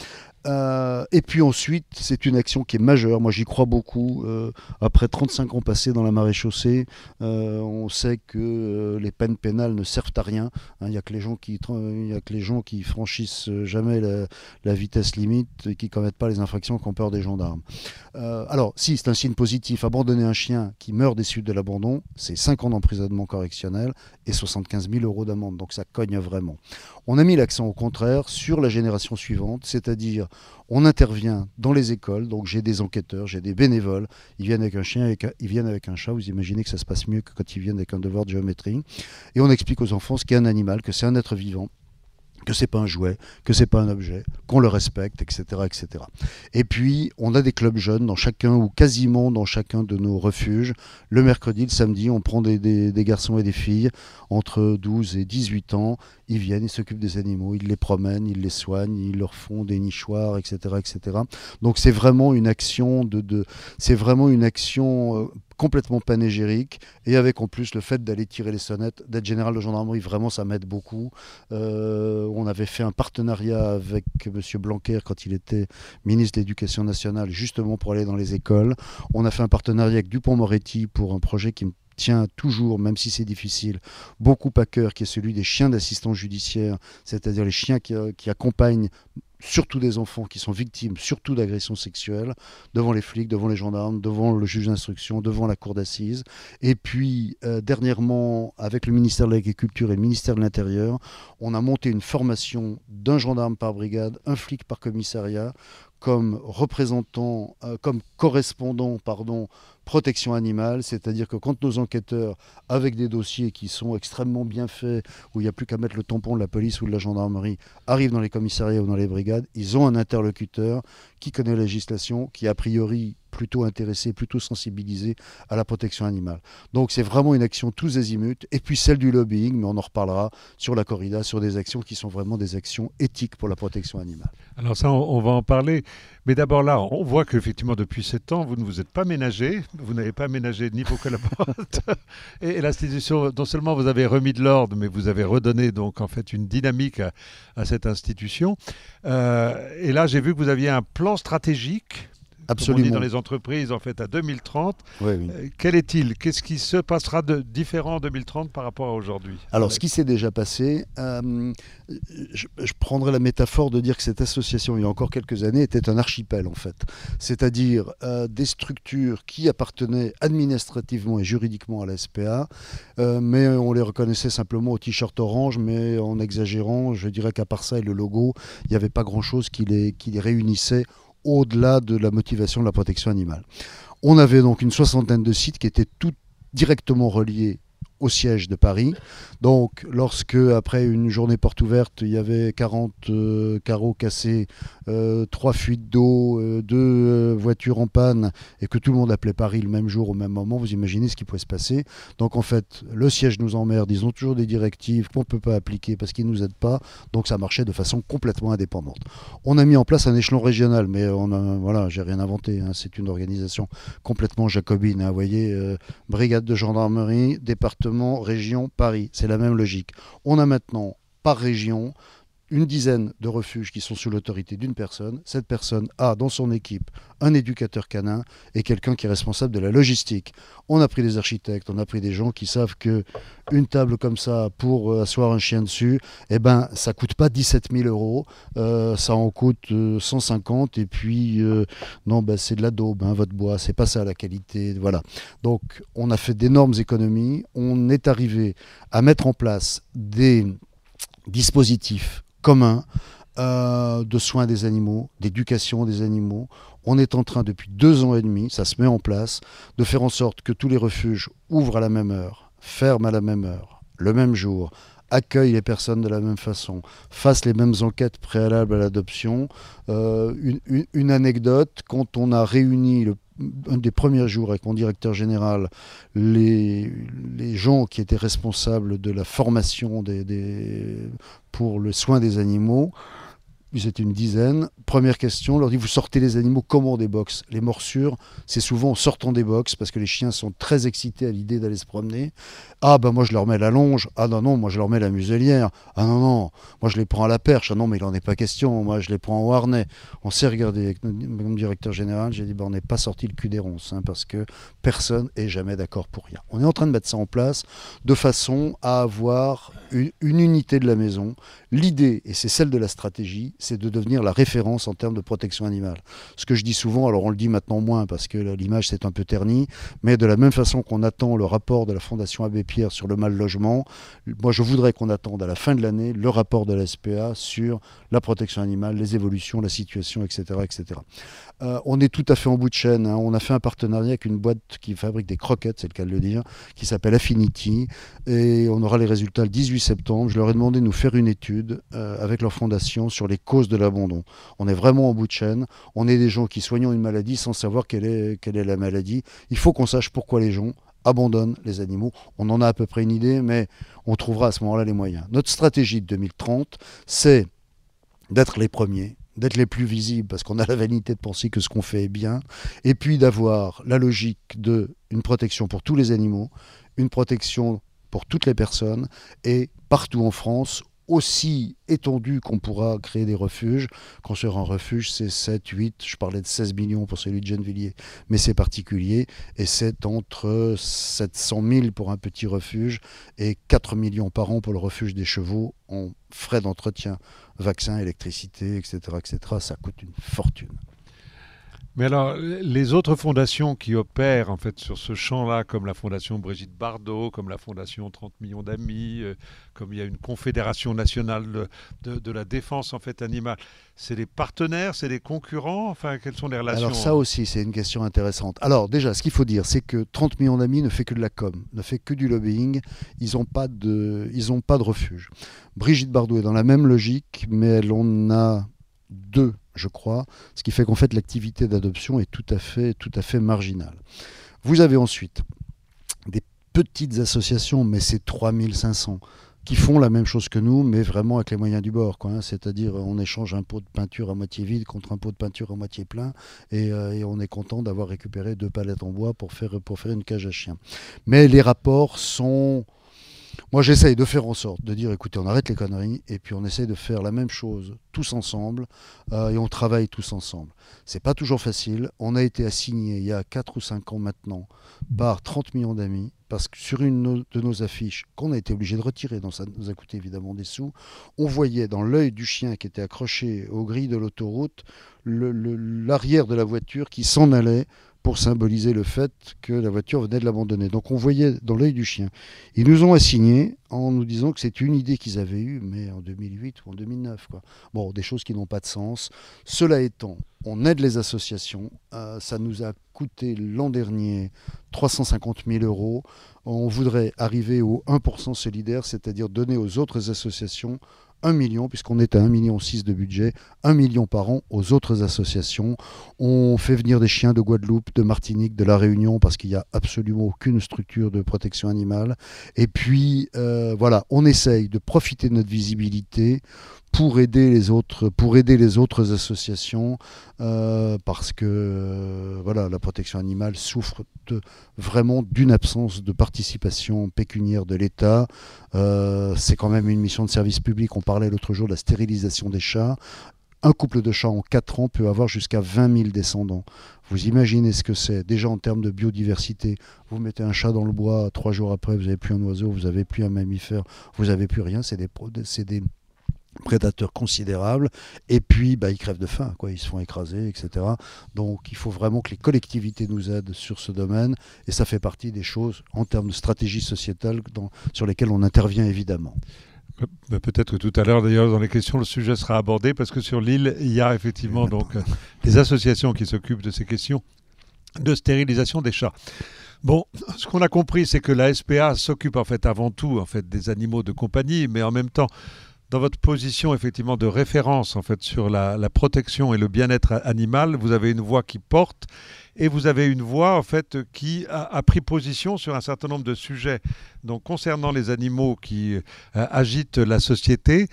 Euh, et puis ensuite, c'est une action qui est majeure. Moi, j'y crois beaucoup. Euh, après trente-cinq ans passés dans la maréchaussée, euh, on sait que euh, les peines pénales ne servent à rien. Il n'y a que les gens qui, il y a que les gens qui franchissent jamais la, la vitesse limite et qui commettent pas les infractions qui ont peur des gendarmes. Euh, alors, si c'est un signe positif, abandonner un chien qui meurt des suites de l'abandon, c'est cinq ans d'emprisonnement correctionnel et soixante-quinze mille euros d'amende. Donc ça cogne vraiment. On a mis l'accent au contraire sur la génération suivante, c'est-à-dire on intervient dans les écoles, donc j'ai des enquêteurs, j'ai des bénévoles, ils viennent avec un chien, avec un, ils viennent avec un chat, vous imaginez que ça se passe mieux que quand ils viennent avec un devoir de géométrie, et on explique aux enfants ce qu'est un animal, que c'est un être vivant, que c'est pas un jouet, que c'est pas un objet, qu'on le respecte, et cetera, et cetera. Et puis, on a des clubs jeunes dans chacun ou quasiment dans chacun de nos refuges. Le mercredi, le samedi, on prend des, des, des garçons et des filles entre douze et dix-huit ans. Ils viennent, ils s'occupent des animaux, ils les promènent, ils les soignent, ils leur font des nichoirs, et cetera, et cetera. Donc, c'est vraiment une action de, de c'est vraiment une action euh, complètement panégérique, et avec en plus le fait d'aller tirer les sonnettes, d'être général de gendarmerie, vraiment ça m'aide beaucoup. Euh, on avait fait un partenariat avec M. Blanquer quand il était ministre de l'Éducation nationale, justement pour aller dans les écoles. On a fait un partenariat avec Dupond-Moretti pour un projet qui me tient toujours, même si c'est difficile, beaucoup à cœur, qui est celui des chiens d'assistance judiciaire, c'est-à-dire les chiens qui, qui accompagnent surtout des enfants qui sont victimes, surtout d'agressions sexuelles, devant les flics, devant les gendarmes, devant le juge d'instruction, devant la cour d'assises. Et puis, euh, dernièrement, avec le ministère de l'Agriculture et le ministère de l'Intérieur, on a monté une formation d'un gendarme par brigade, un flic par commissariat, comme représentant, euh, comme correspondant, pardon, protection animale, c'est-à-dire que quand nos enquêteurs, avec des dossiers qui sont extrêmement bien faits, où il n'y a plus qu'à mettre le tampon de la police ou de la gendarmerie, arrivent dans les commissariats ou dans les brigades, ils ont un interlocuteur qui connaît la législation, qui est a priori plutôt intéressé, plutôt sensibilisé à la protection animale. Donc c'est vraiment une action tous azimuts, et puis celle du lobbying, mais on en reparlera sur la corrida, sur des actions qui sont vraiment des actions éthiques pour la protection animale. Alors ça, on, on va en parler, mais d'abord là, on voit qu'effectivement depuis sept ans, vous ne vous êtes pas ménagé, vous n'avez pas ménagé ni vos collaborateurs, et, et l'institution, non seulement vous avez remis de l'ordre, mais vous avez redonné donc en fait une dynamique à, à cette institution. Euh, et là, j'ai vu que vous aviez un plan stratégique. Absolument. Comme on dit dans les entreprises, en fait, à deux mille trente. Oui, oui. Euh, quel est-il? Qu'est-ce qui se passera de différent en deux mille trente par rapport à aujourd'hui? Alors, ce qui s'est déjà passé, euh, je, je prendrai la métaphore de dire que cette association, il y a encore quelques années, était un archipel, en fait. C'est-à-dire euh, des structures qui appartenaient administrativement et juridiquement à la S P A, euh, mais on les reconnaissait simplement au t-shirt orange, mais en exagérant, je dirais qu'à part ça et le logo, il n'y avait pas grand-chose qui les, qui les réunissait au-delà de la motivation de la protection animale. On avait donc une soixantaine de sites qui étaient tous directement reliés au siège de Paris. Donc, lorsque, après une journée porte ouverte, il y avait quarante euh, carreaux cassés, euh, trois fuites d'eau, euh, deux euh, voitures en panne, et que tout le monde appelait Paris le même jour, au même moment, vous imaginez ce qui pouvait se passer. Donc, en fait, le siège nous emmerde, ils ont toujours des directives qu'on ne peut pas appliquer parce qu'ils ne nous aident pas, donc ça marchait de façon complètement indépendante. On a mis en place un échelon régional, mais on a, voilà, j'ai rien inventé, hein, c'est une organisation complètement jacobine, hein, vous voyez, euh, brigade de gendarmerie, département, région, Paris, c'est la même logique. On a maintenant, par région, une dizaine de refuges qui sont sous l'autorité d'une personne. Cette personne a dans son équipe un éducateur canin et quelqu'un qui est responsable de la logistique. On a pris des architectes, on a pris des gens qui savent que une table comme ça pour euh, asseoir un chien dessus, eh ben, ça ne coûte pas dix-sept mille euros, euh, ça en coûte euh, cent cinquante, et puis euh, non, ben, c'est de la daube, hein, votre bois, c'est pas ça la qualité, voilà. Donc on a fait d'énormes économies, on est arrivé à mettre en place des dispositifs commun euh, de soins des animaux, d'éducation des animaux. On est en train, depuis deux ans et demi, ça se met en place, de faire en sorte que tous les refuges ouvrent à la même heure, ferment à la même heure, le même jour, accueillent les personnes de la même façon, fassent les mêmes enquêtes préalables à l'adoption. Euh, une, une, une anecdote, quand on a réuni le un des premiers jours avec mon directeur général, les, les gens qui étaient responsables de la formation des, des, pour le soin des animaux, Ils étaient une dizaine. Première question, on leur dit vous sortez les animaux comment des box? Les morsures, c'est souvent en sortant des box parce que les chiens sont très excités à l'idée d'aller se promener. Ah ben moi je leur mets la longe. Ah non non, moi je leur mets la muselière. Ah non non, moi je les prends à la perche. Ah non mais il n'en est pas question. Moi je les prends en harnais. On s'est regardé avec mon directeur général. J'ai dit ben, on n'est pas sorti le cul des ronces hein, parce que personne est jamais d'accord pour rien. On est en train de mettre ça en place de façon à avoir une, une unité de la maison. L'idée, et c'est celle de la stratégie, c'est de devenir la référence en termes de protection animale. Ce que je dis souvent, alors on le dit maintenant moins parce que l'image s'est un peu ternie, mais de la même façon qu'on attend le rapport de la Fondation Abbé Pierre sur le mal logement, moi je voudrais qu'on attende à la fin de l'année le rapport de la S P A sur la protection animale, les évolutions, la situation, et cetera et cetera. Euh, on est tout à fait en bout de chaîne. Hein. On a fait un partenariat avec une boîte qui fabrique des croquettes, c'est le cas de le dire, qui s'appelle Affinity. Et on aura les résultats le dix-huit septembre. Je leur ai demandé de nous faire une étude euh, avec leur fondation sur les causes de l'abandon. On est vraiment en bout de chaîne. On est des gens qui soignons une maladie sans savoir quelle est, quelle est la maladie. Il faut qu'on sache pourquoi les gens abandonnent les animaux. On en a à peu près une idée, mais on trouvera à ce moment-là les moyens. Notre stratégie de deux mille trente, c'est d'être les premiers, d'être les plus visibles parce qu'on a la vanité de penser que ce qu'on fait est bien, et puis d'avoir la logique d'une protection pour tous les animaux, une protection pour toutes les personnes, et partout en France, aussi étendue qu'on pourra créer des refuges. Quand sur un refuge, c'est sept, huit, je parlais de seize millions pour celui de Gennevilliers, mais c'est particulier, et c'est entre sept cent mille pour un petit refuge et quatre millions par an pour le refuge des chevaux en frais d'entretien, vaccins, électricité, et cetera, et cetera. Ça coûte une fortune. Mais alors, les autres fondations qui opèrent en fait sur ce champ-là, comme la fondation Brigitte Bardot, comme la fondation trente millions d'amis, euh, comme il y a une confédération nationale de, de, de la défense en fait animale, c'est des partenaires, c'est des concurrents, enfin, quelles sont les relations? Alors ça aussi, c'est une question intéressante. Alors déjà, ce qu'il faut dire, c'est que trente millions d'amis ne fait que de la com, ne fait que du lobbying, ils n'ont pas de, ils ont pas de refuge. Brigitte Bardot est dans la même logique, mais elle en a deux, je crois, ce qui fait qu'en fait l'activité d'adoption est tout à fait, tout à fait marginale. Vous avez ensuite des petites associations, mais c'est trois mille cinq cents, qui font la même chose que nous, mais vraiment avec les moyens du bord, quoi, hein. C'est-à-dire on échange un pot de peinture à moitié vide contre un pot de peinture à moitié plein, et, euh, et on est content d'avoir récupéré deux palettes en bois pour faire, pour faire une cage à chiens. Mais les rapports sont... Moi, j'essaye de faire en sorte de dire, écoutez, on arrête les conneries et puis on essaye de faire la même chose tous ensemble euh, et on travaille tous ensemble. C'est pas toujours facile. On a été assigné il y a quatre ou cinq ans maintenant par trente millions d'amis parce que sur une de nos affiches qu'on a été obligé de retirer, donc ça nous a coûté évidemment des sous, on voyait dans l'œil du chien qui était accroché aux grilles de l'autoroute le, le, l'arrière de la voiture qui s'en allait pour symboliser le fait que la voiture venait de l'abandonner. Donc on voyait dans l'œil du chien. Ils nous ont assigné en nous disant que c'est une idée qu'ils avaient eue, mais en deux mille huit ou en deux mille neuf, quoi. Bon, des choses qui n'ont pas de sens. Cela étant, on aide les associations. Euh, ça nous a coûté l'an dernier trois cent cinquante mille euros. On voudrait arriver au un pour cent solidaire, c'est-à-dire donner aux autres associations un million, puisqu'on est à un virgule six million de budget, un million par an aux autres associations. On fait venir des chiens de Guadeloupe, de Martinique, de La Réunion, parce qu'il n'y a absolument aucune structure de protection animale. Et puis, euh, voilà, on essaye de profiter de notre visibilité pour aider les autres, pour aider les autres associations, euh, parce que euh, voilà, la protection animale souffre de, vraiment d'une absence de participation pécuniaire de l'État. Euh, c'est quand même une mission de service public. On parlait l'autre jour de la stérilisation des chats. Un couple de chats en quatre ans peut avoir jusqu'à vingt mille descendants. Vous imaginez ce que c'est, déjà en termes de biodiversité. Vous mettez un chat dans le bois, trois jours après, vous n'avez plus un oiseau, vous n'avez plus un mammifère, vous n'avez plus rien. C'est des, c'est des prédateurs considérables, et puis bah, ils crèvent de faim, quoi. Ils se font écraser, et cetera. Donc il faut vraiment que les collectivités nous aident sur ce domaine, et ça fait partie des choses en termes de stratégie sociétale dans, sur lesquelles on intervient évidemment. Peut-être que tout à l'heure, d'ailleurs, dans les questions, le sujet sera abordé, parce que sur l'île, il y a effectivement donc, des associations qui s'occupent de ces questions de stérilisation des chats. Bon, ce qu'on a compris, c'est que la S P A s'occupe en fait avant tout en fait, des animaux de compagnie, mais en même temps, dans votre position effectivement de référence en fait sur la, la protection et le bien-être animal, vous avez une voix qui porte et vous avez une voix en fait qui a, a pris position sur un certain nombre de sujets donc concernant les animaux qui euh, agitent la société.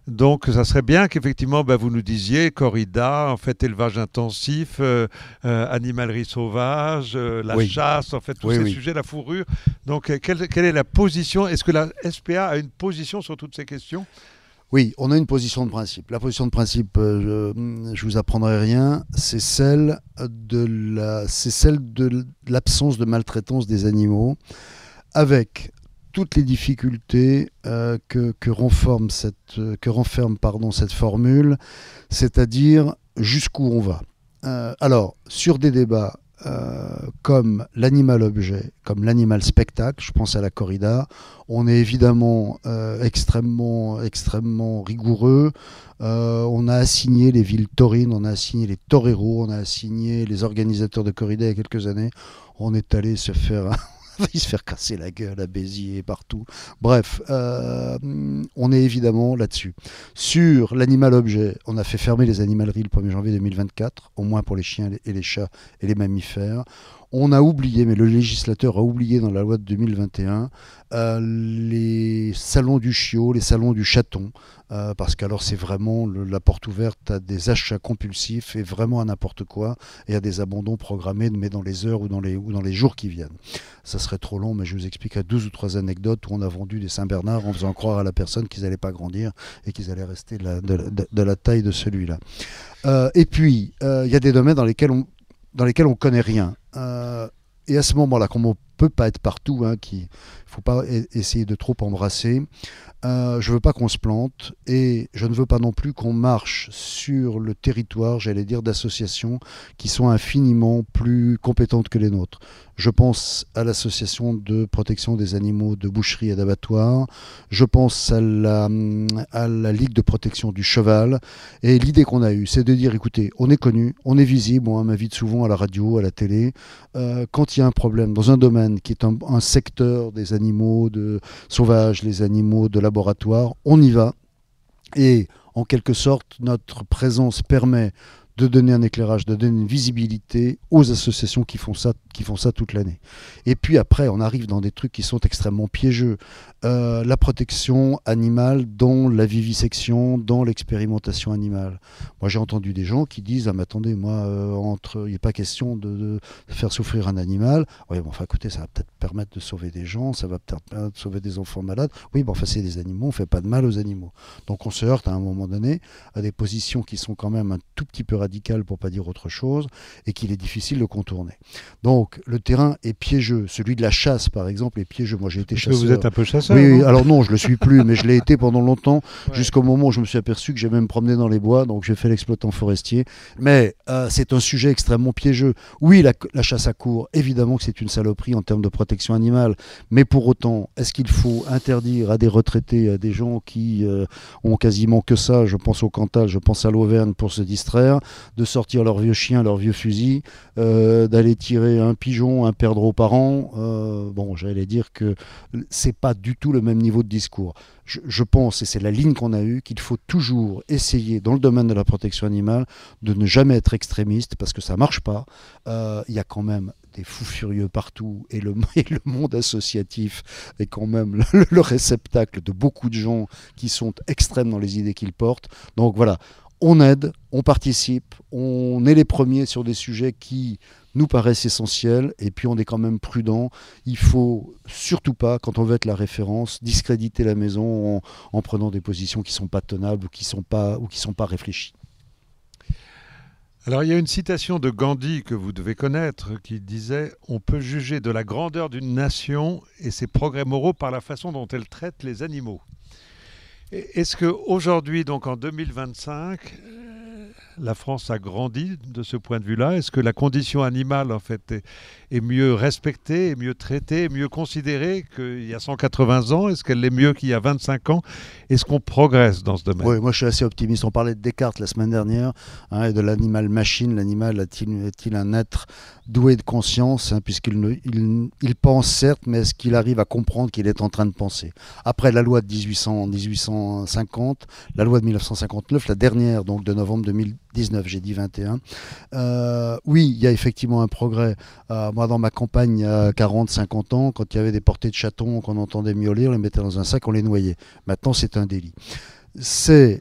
Donc, ça serait bien qu'effectivement, bah, vous nous disiez corrida, en fait, élevage intensif, euh, euh, animalerie sauvage, euh, la Oui. chasse, en fait, tous Oui, ces oui. sujets, la fourrure. Donc, euh, quelle, quelle est la position? Est-ce que la S P A a une position sur toutes ces questions? Oui, on a une position de principe. La position de principe, euh, je, je vous apprendrai rien, c'est celle de la, c'est celle de l'absence de maltraitance des animaux, avec toutes les difficultés euh, que, que renferme cette, que renferme, pardon, cette formule, c'est-à-dire jusqu'où on va. Euh, alors, sur des débats euh, comme l'animal objet, comme l'animal spectacle, je pense à la corrida, on est évidemment euh, extrêmement, extrêmement rigoureux. Euh, on a assigné les villes taurines, on a assigné les toreros, on a assigné les organisateurs de corrida il y a quelques années. On est allé se faire... il se faire casser la gueule à Béziers et partout. Bref, euh, on est évidemment là-dessus. Sur l'animal objet, on a fait fermer les animaleries le premier janvier deux mille vingt-quatre, au moins pour les chiens et les chats et les mammifères. On a oublié, mais le législateur a oublié dans la loi de deux mille vingt et un, euh, les salons du chiot, les salons du chaton, euh, parce qu'alors c'est vraiment le, la porte ouverte à des achats compulsifs et vraiment à n'importe quoi, et à des abandons programmés, mais dans les heures ou dans les, ou dans les jours qui viennent. Ça serait trop long, mais je vous expliquerai deux ou trois anecdotes où on a vendu des Saint-Bernard en faisant croire à la personne qu'ils n'allaient pas grandir et qu'ils allaient rester de la, de, de, de la taille de celui-là. Euh, et puis, il euh, y a des domaines dans lesquels on dans lesquels on ne connaît rien. Euh, et à ce moment-là, comme on ne peut pas être partout, hein, il ne faut pas e- essayer de trop embrasser, euh, je ne veux pas qu'on se plante et je ne veux pas non plus qu'on marche sur le territoire, j'allais dire, d'associations qui sont infiniment plus compétentes que les nôtres. Je pense à l'association de protection des animaux de boucherie et d'abattoir, je pense à la, à la Ligue de protection du cheval, et l'idée qu'on a eue, c'est de dire, écoutez, on est connu, on est visible, on m'invite souvent à la radio, à la télé, euh, quand il y a un problème dans un domaine qui est un, un secteur des animaux de sauvages, les animaux de laboratoire, on y va, et en quelque sorte, notre présence permet de donner un éclairage, de donner une visibilité aux associations qui font ça, qui font ça toute l'année. Et puis après, on arrive dans des trucs qui sont extrêmement piégeux. Euh, la protection animale dans la vivisection, dans l'expérimentation animale. Moi, j'ai entendu des gens qui disent « Ah, mais attendez, moi, euh, entre, il n'est pas question de, de faire souffrir un animal. Oui, bon, enfin, écoutez, ça va peut-être permettre de sauver des gens, ça va peut-être permettre de sauver des enfants malades. Oui, bon, enfin, c'est des animaux, on ne fait pas de mal aux animaux. » Donc, on se heurte à un moment donné à des positions qui sont quand même un tout petit peu radicales, pour ne pas dire autre chose, et qu'il est difficile de contourner. Donc, le terrain est piégeux. Celui de la chasse, par exemple, est piégeux. Moi, j'ai été Parce que chasseur. vous êtes un peu chasseur. Oui, oui, non alors non, je le suis plus, mais je l'ai été pendant longtemps, Ouais. jusqu'au moment où je me suis aperçu que j'ai même promené dans les bois, donc j'ai fait l'exploitant forestier. Mais euh, c'est un sujet extrêmement piégeux. Oui, la, la chasse à courre, évidemment que c'est une saloperie en termes de protection animale, mais pour autant, est-ce qu'il faut interdire à des retraités, à des gens qui euh, ont quasiment que ça, je pense au Cantal, je pense à l'Auvergne pour se distraire, de sortir leurs vieux chiens, leurs vieux fusils, euh, d'aller tirer un pigeon, un perdreau par an? euh, Bon, j'allais dire que c'est pas du tout le même niveau de discours. Je, je pense, et c'est la ligne qu'on a eue, qu'il faut toujours essayer, dans le domaine de la protection animale, de ne jamais être extrémiste, parce que ça ne marche pas. Euh, il y a quand même des fous furieux partout, et le, et le monde associatif est quand même le, le réceptacle de beaucoup de gens qui sont extrêmes dans les idées qu'ils portent. Donc voilà, on aide, on participe, on est les premiers sur des sujets qui nous paraissent essentiels, et puis on est quand même prudent. Il faut surtout pas, quand on veut être la référence, discréditer la maison en, en prenant des positions qui ne sont pas tenables ou qui ne sont pas, ou qui sont pas réfléchies. Alors, il y a une citation de Gandhi que vous devez connaître qui disait « On peut juger de la grandeur d'une nation et ses progrès moraux par la façon dont elle traite les animaux ». Est-ce qu'aujourd'hui, donc en deux mille vingt-cinq, la France a grandi de ce point de vue-là? Est-ce que la condition animale, en fait, est, est mieux respectée, est mieux traitée, est mieux considérée qu'il y a cent quatre-vingts ans? Est-ce qu'elle l'est mieux qu'il y a vingt-cinq ans? Est-ce qu'on progresse dans ce domaine? Oui, moi je suis assez optimiste. On parlait de Descartes la semaine dernière, hein, et de l'animal machine. L'animal est-il, est-il un être doué de conscience, hein, puisqu'il ne, il, il pense certes, mais est-ce qu'il arrive à comprendre qu'il est en train de penser? Après la loi de dix-huit cents, dix-huit cent cinquante, la loi de mille neuf cent cinquante-neuf, la dernière donc de novembre deux mille dix-neuf, j'ai dit vingt et un, euh, oui, il y a effectivement un progrès. Euh, moi, dans ma campagne, il y a quarante, cinquante ans, quand il y avait des portées de chatons qu'on entendait miauler, on les mettait dans un sac, on les noyait. Maintenant, c'est un délit. c'est,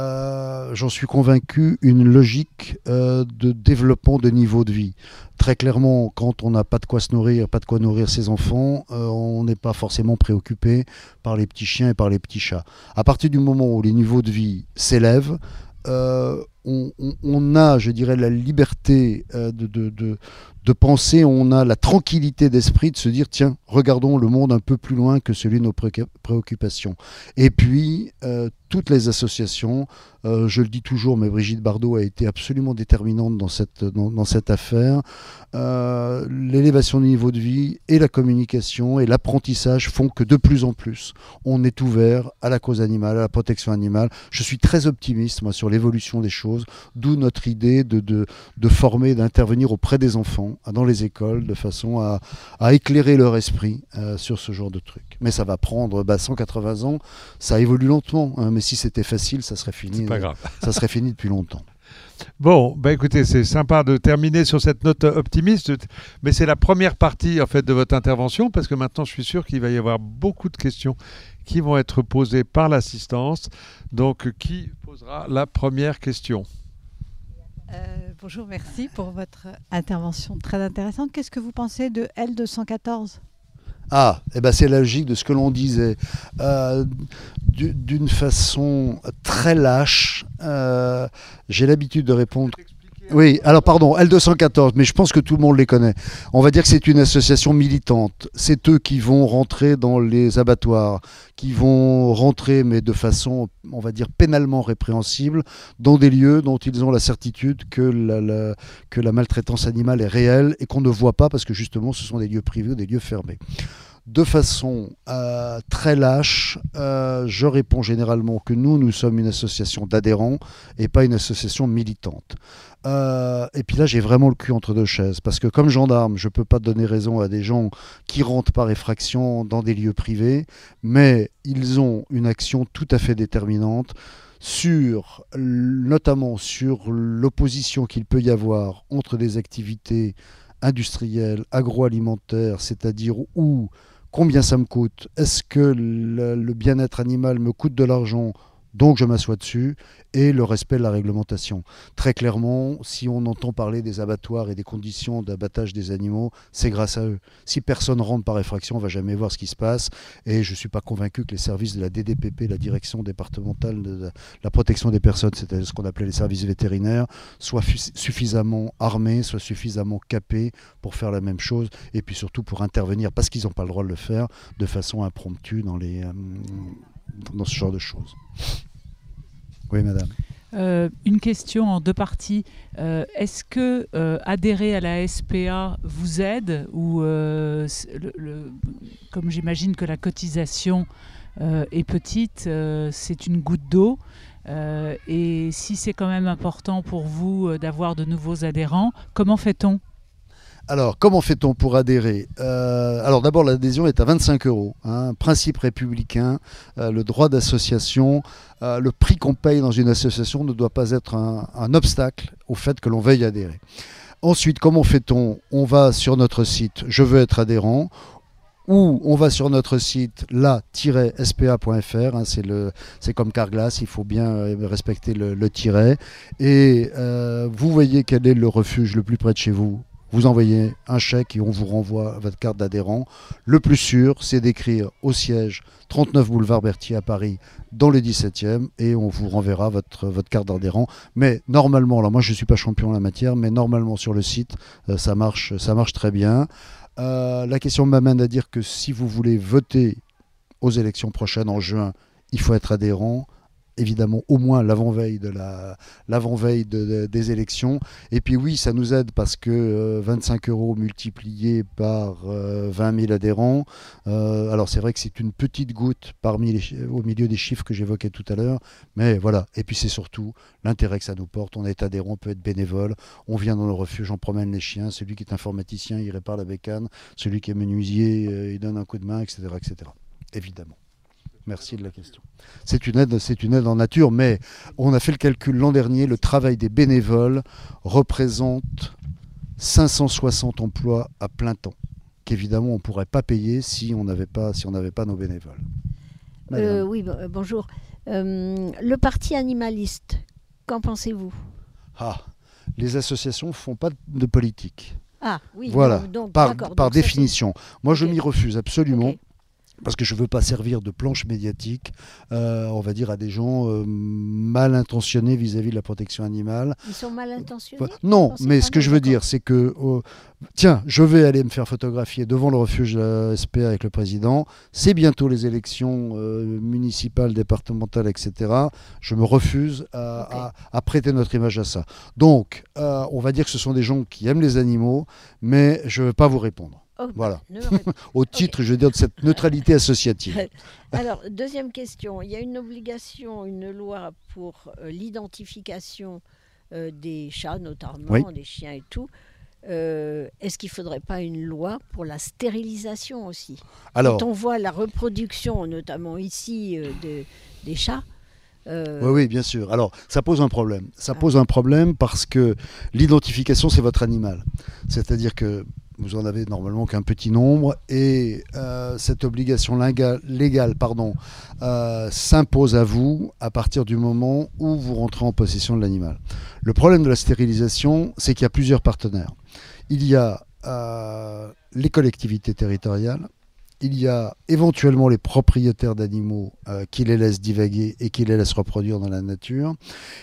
euh, j'en suis convaincu, une logique euh, de développement de niveau de vie. Très clairement, quand on n'a pas de quoi se nourrir, pas de quoi nourrir ses enfants, euh, on n'est pas forcément préoccupé par les petits chiens et par les petits chats. À partir du moment où les niveaux de vie s'élèvent, euh, on, on, on a, je dirais, la liberté euh, de, de, de, de penser, on a la tranquillité d'esprit de se dire, tiens, regardons le monde un peu plus loin que celui de nos préoccupations. Et puis, euh, toutes les associations, euh, je le dis toujours, mais Brigitte Bardot a été absolument déterminante dans cette, dans, dans cette affaire. Euh, l'élévation du niveau de vie et la communication et l'apprentissage font que de plus en plus, on est ouvert à la cause animale, à la protection animale. Je suis très optimiste, moi, sur l'évolution des choses, d'où notre idée de, de, de former, d'intervenir auprès des enfants, dans les écoles, de façon à, à éclairer leur esprit euh, sur ce genre de trucs. Mais ça va prendre bah, cent quatre-vingts ans, ça évolue lentement, hein, mais si c'était facile, ça serait fini. C'est pas grave. Ça serait fini depuis longtemps. Bon, bah écoutez, c'est sympa de terminer sur cette note optimiste, mais c'est la première partie en fait de votre intervention, parce que maintenant je suis sûr qu'il va y avoir beaucoup de questions qui vont être posées par l'assistance. Donc, qui posera la première question ? Euh, bonjour, merci pour votre intervention très intéressante. Qu'est-ce que vous pensez de L deux cent quatorze ? Ah, eh ben c'est la logique de ce que l'on disait. Euh, d'une façon très lâche, euh, j'ai l'habitude de répondre... Oui, alors pardon, L deux cent quatorze, mais je pense que tout le monde les connaît. On va dire que c'est une association militante. C'est eux qui vont rentrer dans les abattoirs, qui vont rentrer, mais de façon, on va dire, pénalement répréhensible, dans des lieux dont ils ont la certitude que la, la, que la maltraitance animale est réelle et qu'on ne voit pas parce que justement ce sont des lieux privés ou des lieux fermés. De façon euh, très lâche, euh, je réponds généralement que nous, nous sommes une association d'adhérents et pas une association militante. Euh, et puis là, j'ai vraiment le cul entre deux chaises, parce que comme gendarme, je ne peux pas donner raison à des gens qui rentrent par effraction dans des lieux privés, mais ils ont une action tout à fait déterminante sur, notamment sur l'opposition qu'il peut y avoir entre des activités industrielles, agroalimentaires, c'est-à-dire où combien ça me coûte, est-ce que le, le bien-être animal me coûte de l'argent, donc je m'assois dessus, et le respect de la réglementation. Très clairement, si on entend parler des abattoirs et des conditions d'abattage des animaux, c'est grâce à eux. Si personne rentre par effraction, on ne va jamais voir ce qui se passe, et je ne suis pas convaincu que les services de la D D P P, la direction départementale de la protection des personnes, c'est-à-dire ce qu'on appelait les services vétérinaires, soient suffisamment armés, soient suffisamment capés pour faire la même chose, et puis surtout pour intervenir, parce qu'ils n'ont pas le droit de le faire, de façon impromptue dans, les, euh, dans ce genre de choses. Oui, madame. Euh, une question en deux parties. Euh, Est-ce que euh, adhérer à la S P A vous aide ou, euh, le, le, comme j'imagine que la cotisation euh, est petite, euh, c'est une goutte d'eau euh, et si c'est quand même important pour vous euh, d'avoir de nouveaux adhérents, comment fait-on ? Alors, comment fait-on pour adhérer ? euh, Alors d'abord, l'adhésion est à vingt-cinq euros. Hein, principe républicain, euh, le droit d'association, euh, le prix qu'on paye dans une association ne doit pas être un, un obstacle au fait que l'on veuille adhérer. Ensuite, comment fait-on ? On va sur notre site « Je veux être adhérent » ou on va sur notre site la tiret s p a point f r, hein, c'est, le, c'est comme Carglass, il faut bien respecter le, le tiret. Et euh, vous voyez quel est le refuge le plus près de chez vous. Vous envoyez un chèque et on vous renvoie votre carte d'adhérent. Le plus sûr, c'est d'écrire au siège trente-neuf boulevard Berthier à Paris, dans le dix-septième, et on vous renverra votre, votre carte d'adhérent. Mais normalement, alors moi je ne suis pas champion en la matière, mais normalement sur le site, euh, ça marche, ça marche très bien. Euh, la question m'amène à dire que si vous voulez voter aux élections prochaines en juin, il faut être adhérent. Évidemment au moins l'avant-veille, de la, l'avant-veille de, de, des élections. Et puis oui, ça nous aide parce que euh, vingt-cinq euros multipliés par euh, vingt mille adhérents, euh, alors c'est vrai que c'est une petite goutte parmi les, au milieu des chiffres que j'évoquais tout à l'heure, mais voilà. Et puis c'est surtout l'intérêt que ça nous porte. On est adhérent, on peut être bénévole, on vient dans le refuge, on promène les chiens, celui qui est informaticien, il répare la bécane, celui qui est menuisier, euh, il donne un coup de main, et cetera, et cetera. Évidemment. Merci de la question. C'est une aide, c'est une aide en nature, mais on a fait le calcul l'an dernier, le travail des bénévoles représente cinq cent soixante emplois à plein temps, qu'évidemment on ne pourrait pas payer si on n'avait pas, si on n'avait pas nos bénévoles. Euh, oui, bon, euh, bonjour. Euh, le parti animaliste, qu'en pensez-vous? Ah, les associations ne font pas de politique. Ah oui, voilà, donc, donc, par, d'accord, par donc ça, définition. Moi, je Ok. m'y refuse absolument. Ok. Parce que je ne veux pas servir de planche médiatique, euh, on va dire, à des gens euh, mal intentionnés vis-à-vis de la protection animale. Ils sont mal intentionnés? Enfin, non, pensez mais pas? ce que Non, je veux d'accord. dire, c'est que, euh, tiens, je vais aller me faire photographier devant le refuge de la S P A avec le président. C'est bientôt les élections euh, municipales, départementales, et cetera. Je me refuse à, Ok. à- à prêter notre image à ça. Donc, euh, on va dire que ce sont des gens qui aiment les animaux, mais je ne vais pas vous répondre. Oh, Voilà. ne me répondez Au titre, je veux dire, de cette neutralité associative. Alors, deuxième question. Il y a une obligation, une loi pour euh, l'identification euh, des chats, notamment, Oui. des chiens et tout. Euh, Est-ce qu'il ne faudrait pas une loi pour la stérilisation aussi? Alors, Quand on voit la reproduction, notamment ici, euh, de- des chats, euh, oui, oui, bien sûr. Alors, ça pose un problème. Ça Ah. pose un problème parce que l'identification, c'est votre animal. C'est-à-dire que vous en avez normalement qu'un petit nombre et euh, cette obligation légale, légale pardon, euh, s'impose à vous à partir du moment où vous rentrez en possession de l'animal. Le problème de la stérilisation, c'est qu'il y a plusieurs partenaires. Il y a euh, les collectivités territoriales, il y a éventuellement les propriétaires d'animaux euh, qui les laissent divaguer et qui les laissent reproduire dans la nature.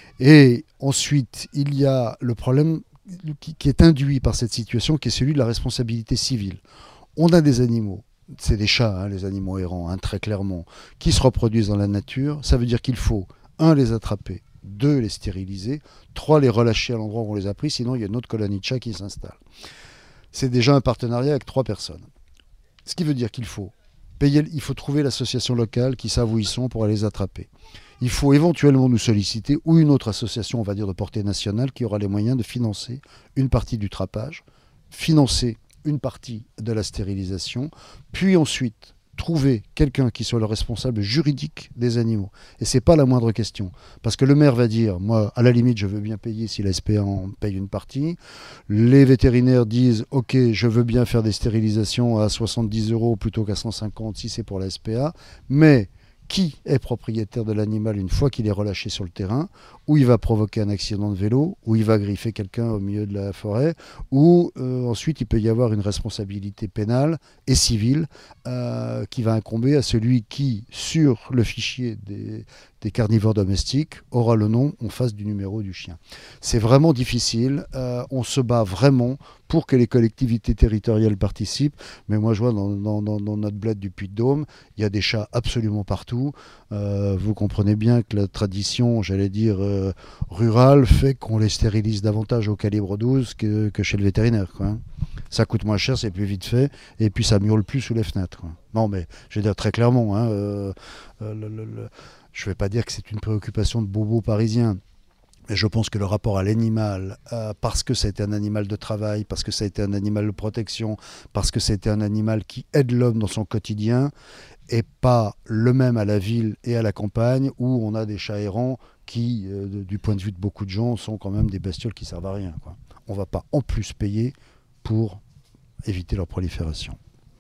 Et ensuite, il y a le problème qui, qui est induit par cette situation, qui est celui de la responsabilité civile. On a des animaux, c'est des chats, hein, les animaux errants, hein, très clairement, qui se reproduisent dans la nature. Ça veut dire qu'il faut, un, les attraper, deux, les stériliser, trois, les relâcher à l'endroit où on les a pris, sinon il y a une autre colonie de chats qui s'installe. C'est déjà un partenariat avec trois personnes. Ce qui veut dire qu'il faut payer, il faut trouver l'association locale qui savent où ils sont pour aller les attraper. Il faut éventuellement nous solliciter ou une autre association, on va dire de portée nationale, qui aura les moyens de financer une partie du trapage, financer une partie de la stérilisation, puis ensuite trouver quelqu'un qui soit le responsable juridique des animaux. Et ce n'est pas la moindre question. Parce que le maire va dire, moi, à la limite, je veux bien payer si la S P A en paye une partie. Les vétérinaires disent, ok, je veux bien faire des stérilisations à soixante-dix euros plutôt qu'à cent cinquante si c'est pour la S P A. Mais qui est propriétaire de l'animal une fois qu'il est relâché sur le terrain, où il va provoquer un accident de vélo, où il va griffer quelqu'un au milieu de la forêt, où euh, ensuite il peut y avoir une responsabilité pénale et civile euh, qui va incomber à celui qui, sur le fichier des, des carnivores domestiques, aura le nom en face du numéro du chien. C'est vraiment difficile, euh, on se bat vraiment pour que les collectivités territoriales participent, mais moi je vois dans, dans, dans, dans notre bled du Puy-de-Dôme, il y a des chats absolument partout. Euh, vous comprenez bien que la tradition, j'allais dire, euh, rurale fait qu'on les stérilise davantage au calibre douze que, que chez le vétérinaire, quoi, hein. Ça coûte moins cher, c'est plus vite fait, et puis ça miaule plus sous les fenêtres, quoi. Non, mais je veux dire très clairement, hein, euh, euh, le, le, le, je ne vais pas dire que c'est une préoccupation de bobo parisien. Et je pense que le rapport à l'animal, euh, parce que ça a été un animal de travail, parce que ça a été un animal de protection, parce que c'était un animal qui aide l'homme dans son quotidien, et pas le même à la ville et à la campagne, où on a des chats errants qui, euh, de, du point de vue de beaucoup de gens, sont quand même des bestioles qui servent à rien, quoi. On ne va pas en plus payer pour éviter leur prolifération.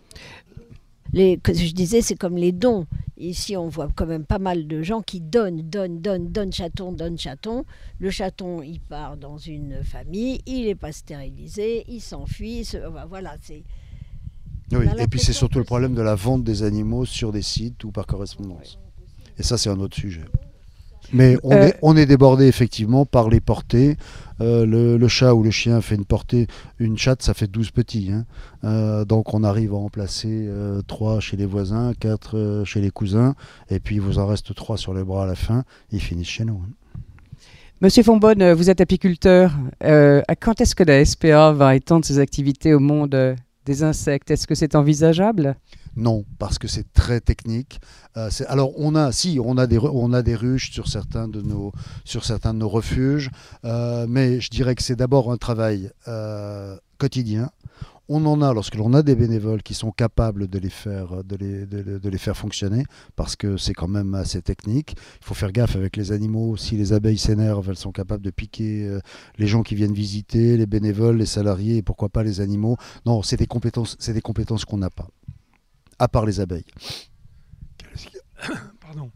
Les, que je disais, c'est comme les dons. Ici, on voit quand même pas mal de gens qui donnent, donnent, donnent, donnent chaton, donnent chaton. Le chaton, il part dans une famille, il n'est pas stérilisé, il s'enfuit. Se, voilà, c'est. Oui, et puis c'est surtout le problème de la vente des animaux sur des sites ou par correspondance. Et ça, c'est un autre sujet. Mais on, euh... est, on est débordé effectivement par les portées. Euh, le, le chat ou le chien fait une portée, une chatte, ça fait douze petits. Hein. Euh, donc on arrive à en placer euh, trois chez les voisins, quatre euh, chez les cousins, et puis il vous en reste trois sur les bras à la fin, et ils finissent chez nous. Hein. Monsieur Fonbonne, vous êtes apiculteur. Euh, quand est-ce que la S P A va étendre ses activités au monde euh, des insectes? Est-ce que c'est envisageable? Non, parce que c'est très technique. Euh, c'est, alors on a, si, on a des, on a des ruches sur certains de nos, sur certains de nos refuges, euh, mais je dirais que c'est d'abord un travail euh, quotidien. On en a lorsque l'on a des bénévoles qui sont capables de les faire, de les, de, de les faire fonctionner, parce que c'est quand même assez technique. Il faut faire gaffe avec les animaux. Si les abeilles s'énervent, elles sont capables de piquer euh, les gens qui viennent visiter, les bénévoles, les salariés, et pourquoi pas les animaux. Non, c'est des compétences, c'est des compétences qu'on n'a pas. À part les abeilles. Pardon.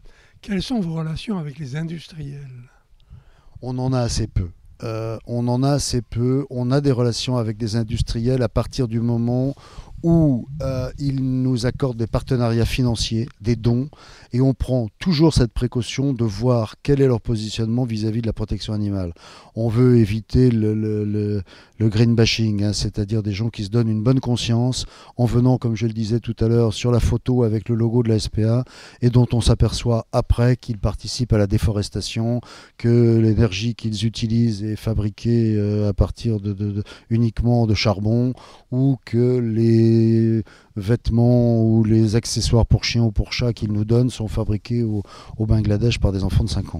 Quelles sont vos relations avec les industriels? On en a assez peu. Euh, on en a assez peu. On a des relations avec des industriels à partir du moment où euh, ils nous accordent des partenariats financiers, des dons, et on prend toujours cette précaution de voir quel est leur positionnement vis-à-vis de la protection animale. On veut éviter le, le, le, le green bashing, hein, c'est-à-dire des gens qui se donnent une bonne conscience en venant, comme je le disais tout à l'heure, sur la photo avec le logo de la S P A et dont on s'aperçoit après qu'ils participent à la déforestation, que l'énergie qu'ils utilisent est fabriquée euh, à partir de, de, de, uniquement de charbon, ou que les vêtements ou les accessoires pour chiens ou pour chats qu'ils nous donnent sont fabriqués au, au Bangladesh par des enfants de cinq ans.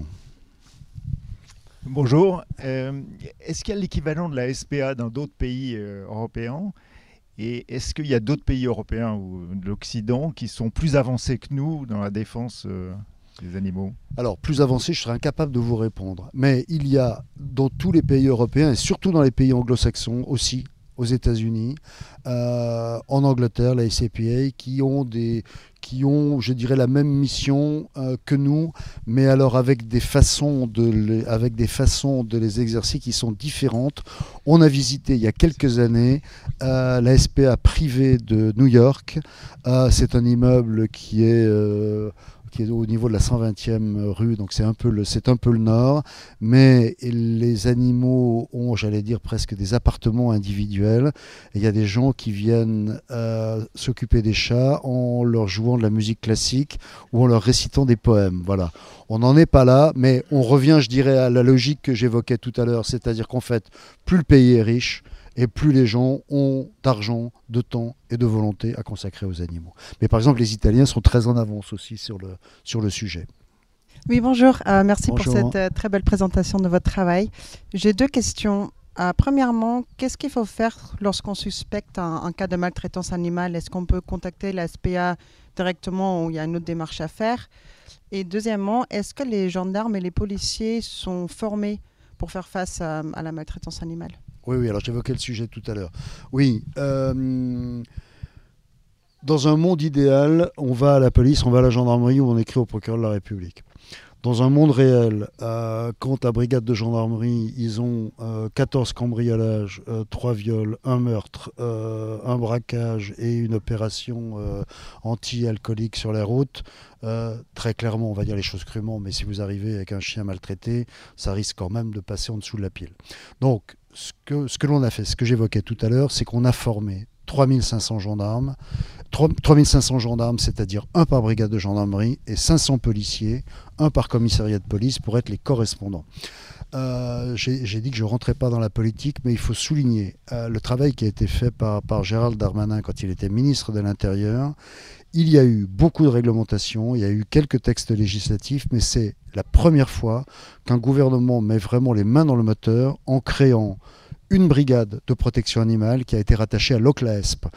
Bonjour. Euh, est-ce qu'il y a l'équivalent de la S P A dans d'autres pays euh, européens? Et est-ce qu'il y a d'autres pays européens ou de l'Occident qui sont plus avancés que nous dans la défense euh, des animaux? Alors, plus avancés, je serais incapable de vous répondre. Mais il y a dans tous les pays européens, et surtout dans les pays anglo-saxons aussi, aux États-Unis, euh, en Angleterre, la A C P A, qui ont, des, qui ont, je dirais, la même mission euh, que nous, mais alors avec des, façons de les, avec des façons de les exercer qui sont différentes. On a visité il y a quelques années euh, la S P A privée de New York. Euh, c'est un immeuble qui est... Euh, qui est au niveau de la cent vingtième rue, donc c'est un peu le, c'est un peu le nord, mais les animaux ont, j'allais dire, presque des appartements individuels, et il y a des gens qui viennent euh, s'occuper des chats en leur jouant de la musique classique ou en leur récitant des poèmes, voilà. On n'en est pas là, mais on revient, je dirais, à la logique que j'évoquais tout à l'heure, c'est-à-dire qu'en fait, plus le pays est riche, et plus les gens ont d'argent, de temps et de volonté à consacrer aux animaux. Mais par exemple, les Italiens sont très en avance aussi sur le, sur le sujet. Oui, bonjour. Euh, merci bonjour. pour cette euh, très belle présentation de votre travail. J'ai deux questions. Euh, premièrement, qu'est-ce qu'il faut faire lorsqu'on suspecte un, un cas de maltraitance animale? Est-ce qu'on peut contacter la S P A directement ou il y a une autre démarche à faire? Et deuxièmement, est-ce que les gendarmes et les policiers sont formés pour faire face à, à la maltraitance animale? Oui, oui, alors j'évoquais le sujet tout à l'heure. Oui, euh, dans un monde idéal, on va à la police, on va à la gendarmerie ou on écrit au procureur de la République. Dans un monde réel, euh, quand la brigade de gendarmerie, ils ont euh, quatorze cambriolages, euh, trois viols, un meurtre, euh, un braquage et une opération euh, anti-alcoolique sur la route, euh, très clairement, on va dire les choses crûment, mais si vous arrivez avec un chien maltraité, ça risque quand même de passer en dessous de la pile. Donc, ce que, ce que l'on a fait, ce que j'évoquais tout à l'heure, c'est qu'on a formé trois mille cinq cents gendarmes, trois mille cinq cents gendarmes, c'est-à-dire un par brigade de gendarmerie, et cinq cents policiers, un par commissariat de police, pour être les correspondants. Euh, j'ai dit que je ne rentrais pas dans la politique, mais il faut souligner euh, le travail qui a été fait par, par Gérald Darmanin quand il était ministre de l'Intérieur. Il y a eu beaucoup de réglementations, il y a eu quelques textes législatifs, mais c'est la première fois qu'un gouvernement met vraiment les mains dans le moteur en créant une brigade de protection animale qui a été rattachée à l'O C L A S P,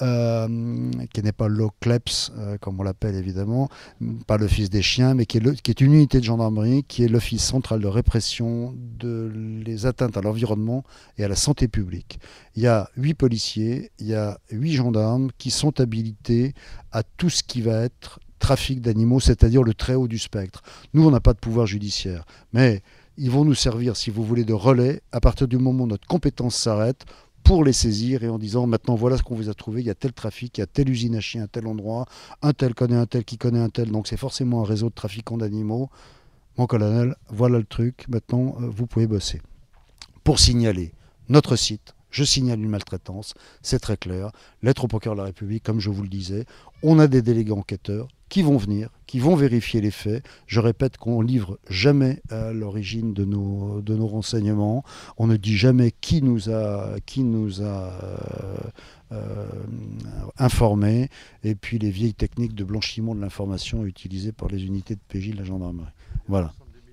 euh, qui n'est pas l'O C L E P S, euh, comme on l'appelle évidemment, pas l'Office des chiens, mais qui est, le, qui est une unité de gendarmerie, qui est l'Office central de répression de les atteintes à l'environnement et à la santé publique. Il y a huit policiers, il y a huit gendarmes qui sont habilités à tout ce qui va être trafic d'animaux, c'est-à-dire le très haut du spectre. Nous, on n'a pas de pouvoir judiciaire, mais ils vont nous servir, si vous voulez, de relais à partir du moment où notre compétence s'arrête pour les saisir et en disant maintenant voilà ce qu'on vous a trouvé, il y a tel trafic, il y a telle usine à chiens à tel endroit, un tel connaît un tel qui connaît un tel, donc c'est forcément un réseau de trafiquants d'animaux. Mon colonel, voilà le truc, maintenant euh, vous pouvez bosser. Pour signaler notre site, je signale une maltraitance, c'est très clair, lettre au procureur de la République, comme je vous le disais, on a des délégués enquêteurs qui vont venir, qui vont vérifier les faits. Je répète qu'on livre jamais à l'origine de nos, de nos renseignements. On ne dit jamais qui nous a, qui nous a euh, euh, informés. Et puis les vieilles techniques de blanchiment de l'information utilisées par les unités de P J de la gendarmerie. Voilà.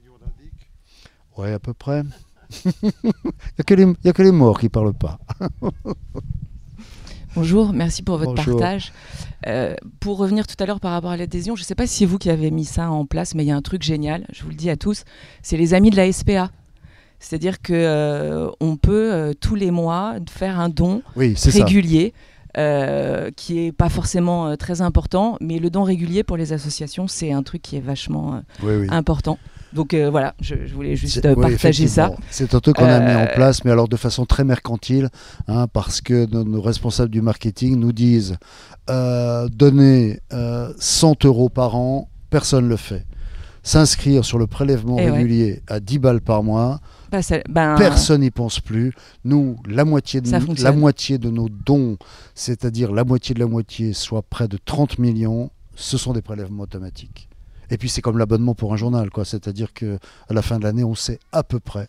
Ouais, à peu près. Il n'y a que les morts qui ne parlent pas. Bonjour, merci pour votre Bonjour. partage. Euh, pour revenir tout à l'heure par rapport à l'adhésion, je ne sais pas si c'est vous qui avez mis ça en place, mais il y a un truc génial, je vous le dis à tous, c'est les amis de la S P A. C'est-à-dire qu'on euh, peut euh, tous les mois faire un don oui, régulier euh, qui est pas forcément euh, très important, mais le don régulier pour les associations, c'est un truc qui est vachement euh, oui, oui. important. Donc euh, voilà, je, je voulais juste C'est- euh, oui, partager ça. effectivement. C'est un truc qu'on a mis en Euh, place, mais alors de façon très mercantile, hein, parce que nos, nos responsables du marketing nous disent euh, donner euh, cent euros par an, personne ne le fait. S'inscrire sur le prélèvement Eh ouais. régulier à dix balles par mois, Bah, ça- ben, personne n'y pense plus. Nous, la moitié, de Ça nous- fonctionne. la moitié de nos dons, c'est-à-dire la moitié de la moitié, soit près de trente millions, ce sont des prélèvements automatiques. Et puis c'est comme l'abonnement pour un journal, quoi. C'est-à-dire qu'à la fin de l'année, on sait à peu près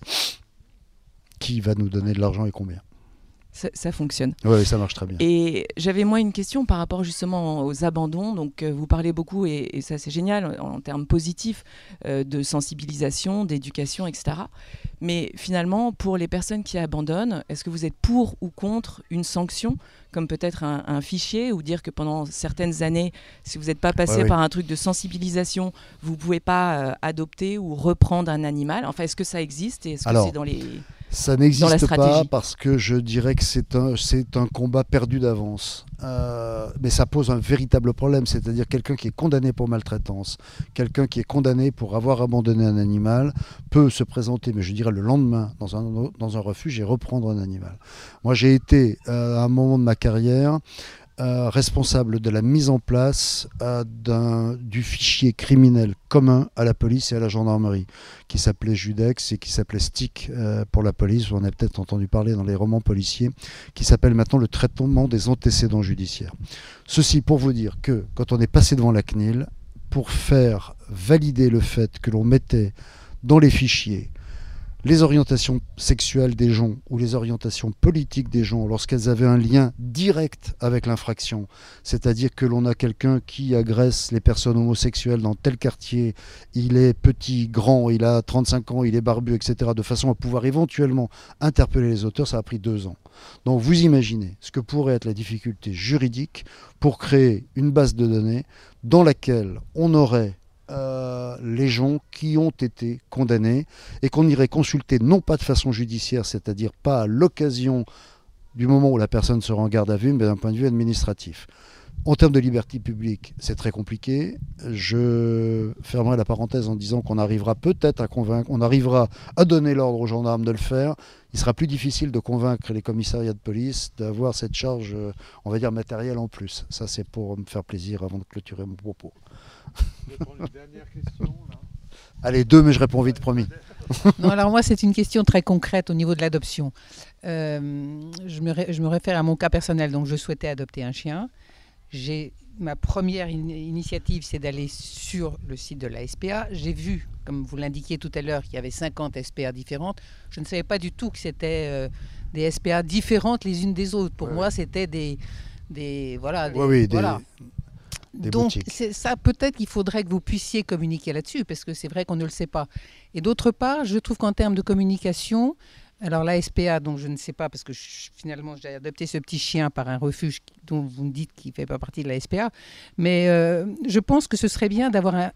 qui va nous donner de l'argent et combien. Ça, ça fonctionne. Oui, ça marche très bien. Et j'avais moi une question par rapport justement aux abandons. Donc euh, vous parlez beaucoup, et, et ça c'est génial en, en termes positifs, euh, de sensibilisation, d'éducation, et cetera. Mais finalement, pour les personnes qui abandonnent, est-ce que vous êtes pour ou contre une sanction, comme peut-être un, un fichier, ou dire que pendant certaines années, si vous n'êtes pas passé Ouais, oui. par un truc de sensibilisation, vous ne pouvez pas euh, adopter ou reprendre un animal? Enfin, est-ce que ça existe, et est-ce que Alors, c'est dans les... Ça dans la n'existe pas stratégie? parce que je dirais que c'est un, c'est un combat perdu d'avance. Euh, mais ça pose un véritable problème, c'est-à-dire quelqu'un qui est condamné pour maltraitance, quelqu'un qui est condamné pour avoir abandonné un animal, peut se présenter, mais je dirais le lendemain, dans un, dans un refuge et reprendre un animal. Moi, j'ai été, euh, à un moment de ma carrière, Euh, responsable de la mise en place euh, d'un, du fichier criminel commun à la police et à la gendarmerie, qui s'appelait Judex et qui s'appelait STIC euh, pour la police. Vous en avez peut-être entendu parler dans les romans policiers, qui s'appelle maintenant le traitement des antécédents judiciaires. Ceci pour vous dire que quand on est passé devant la C N I L, pour faire valider le fait que l'on mettait dans les fichiers les orientations sexuelles des gens ou les orientations politiques des gens lorsqu'elles avaient un lien direct avec l'infraction, c'est-à-dire que l'on a quelqu'un qui agresse les personnes homosexuelles dans tel quartier, il est petit, grand, il a trente-cinq ans, il est barbu, et cetera, de façon à pouvoir éventuellement interpeller les auteurs, ça a pris deux ans. Donc vous imaginez ce que pourrait être la difficulté juridique pour créer une base de données dans laquelle on aurait Euh, les gens qui ont été condamnés et qu'on irait consulter non pas de façon judiciaire, c'est-à-dire pas à l'occasion du moment où la personne sera en garde à vue, mais d'un point de vue administratif. En termes de liberté publique, c'est très compliqué. Je fermerai la parenthèse en disant qu'on arrivera peut-être à convaincre, on arrivera à donner l'ordre aux gendarmes de le faire. Il sera plus difficile de convaincre les commissariats de police d'avoir cette charge, euh, on va dire, matérielle en plus. Ça, c'est pour me faire plaisir avant de clôturer mon propos. Je vais prendre une dernière question, là. Allez, deux, mais je réponds vite, promis. Non, alors moi, c'est une question très concrète au niveau de l'adoption. Euh, je, me ré- je me réfère à mon cas personnel. Donc, je souhaitais adopter un chien. J'ai, ma première in- initiative, c'est d'aller sur le site de la S P A. J'ai vu, comme vous l'indiquiez tout à l'heure, qu'il y avait cinquante S P A différentes. Je ne savais pas du tout que c'était euh, des S P A différentes les unes des autres. Pour Ouais, moi, ouais. c'était des, des, voilà, des, Oui, oui, des, voilà. des Donc, boutiques. c'est ça, peut-être qu'il faudrait que vous puissiez communiquer là-dessus, parce que c'est vrai qu'on ne le sait pas. Et d'autre part, je trouve qu'en termes de communication, alors la S P A, donc je ne sais pas, parce que je- finalement j'ai adopté ce petit chien par un refuge qui- dont vous me dites qu'il ne fait pas partie de la S P A, mais euh, je pense que ce serait bien d'avoir un,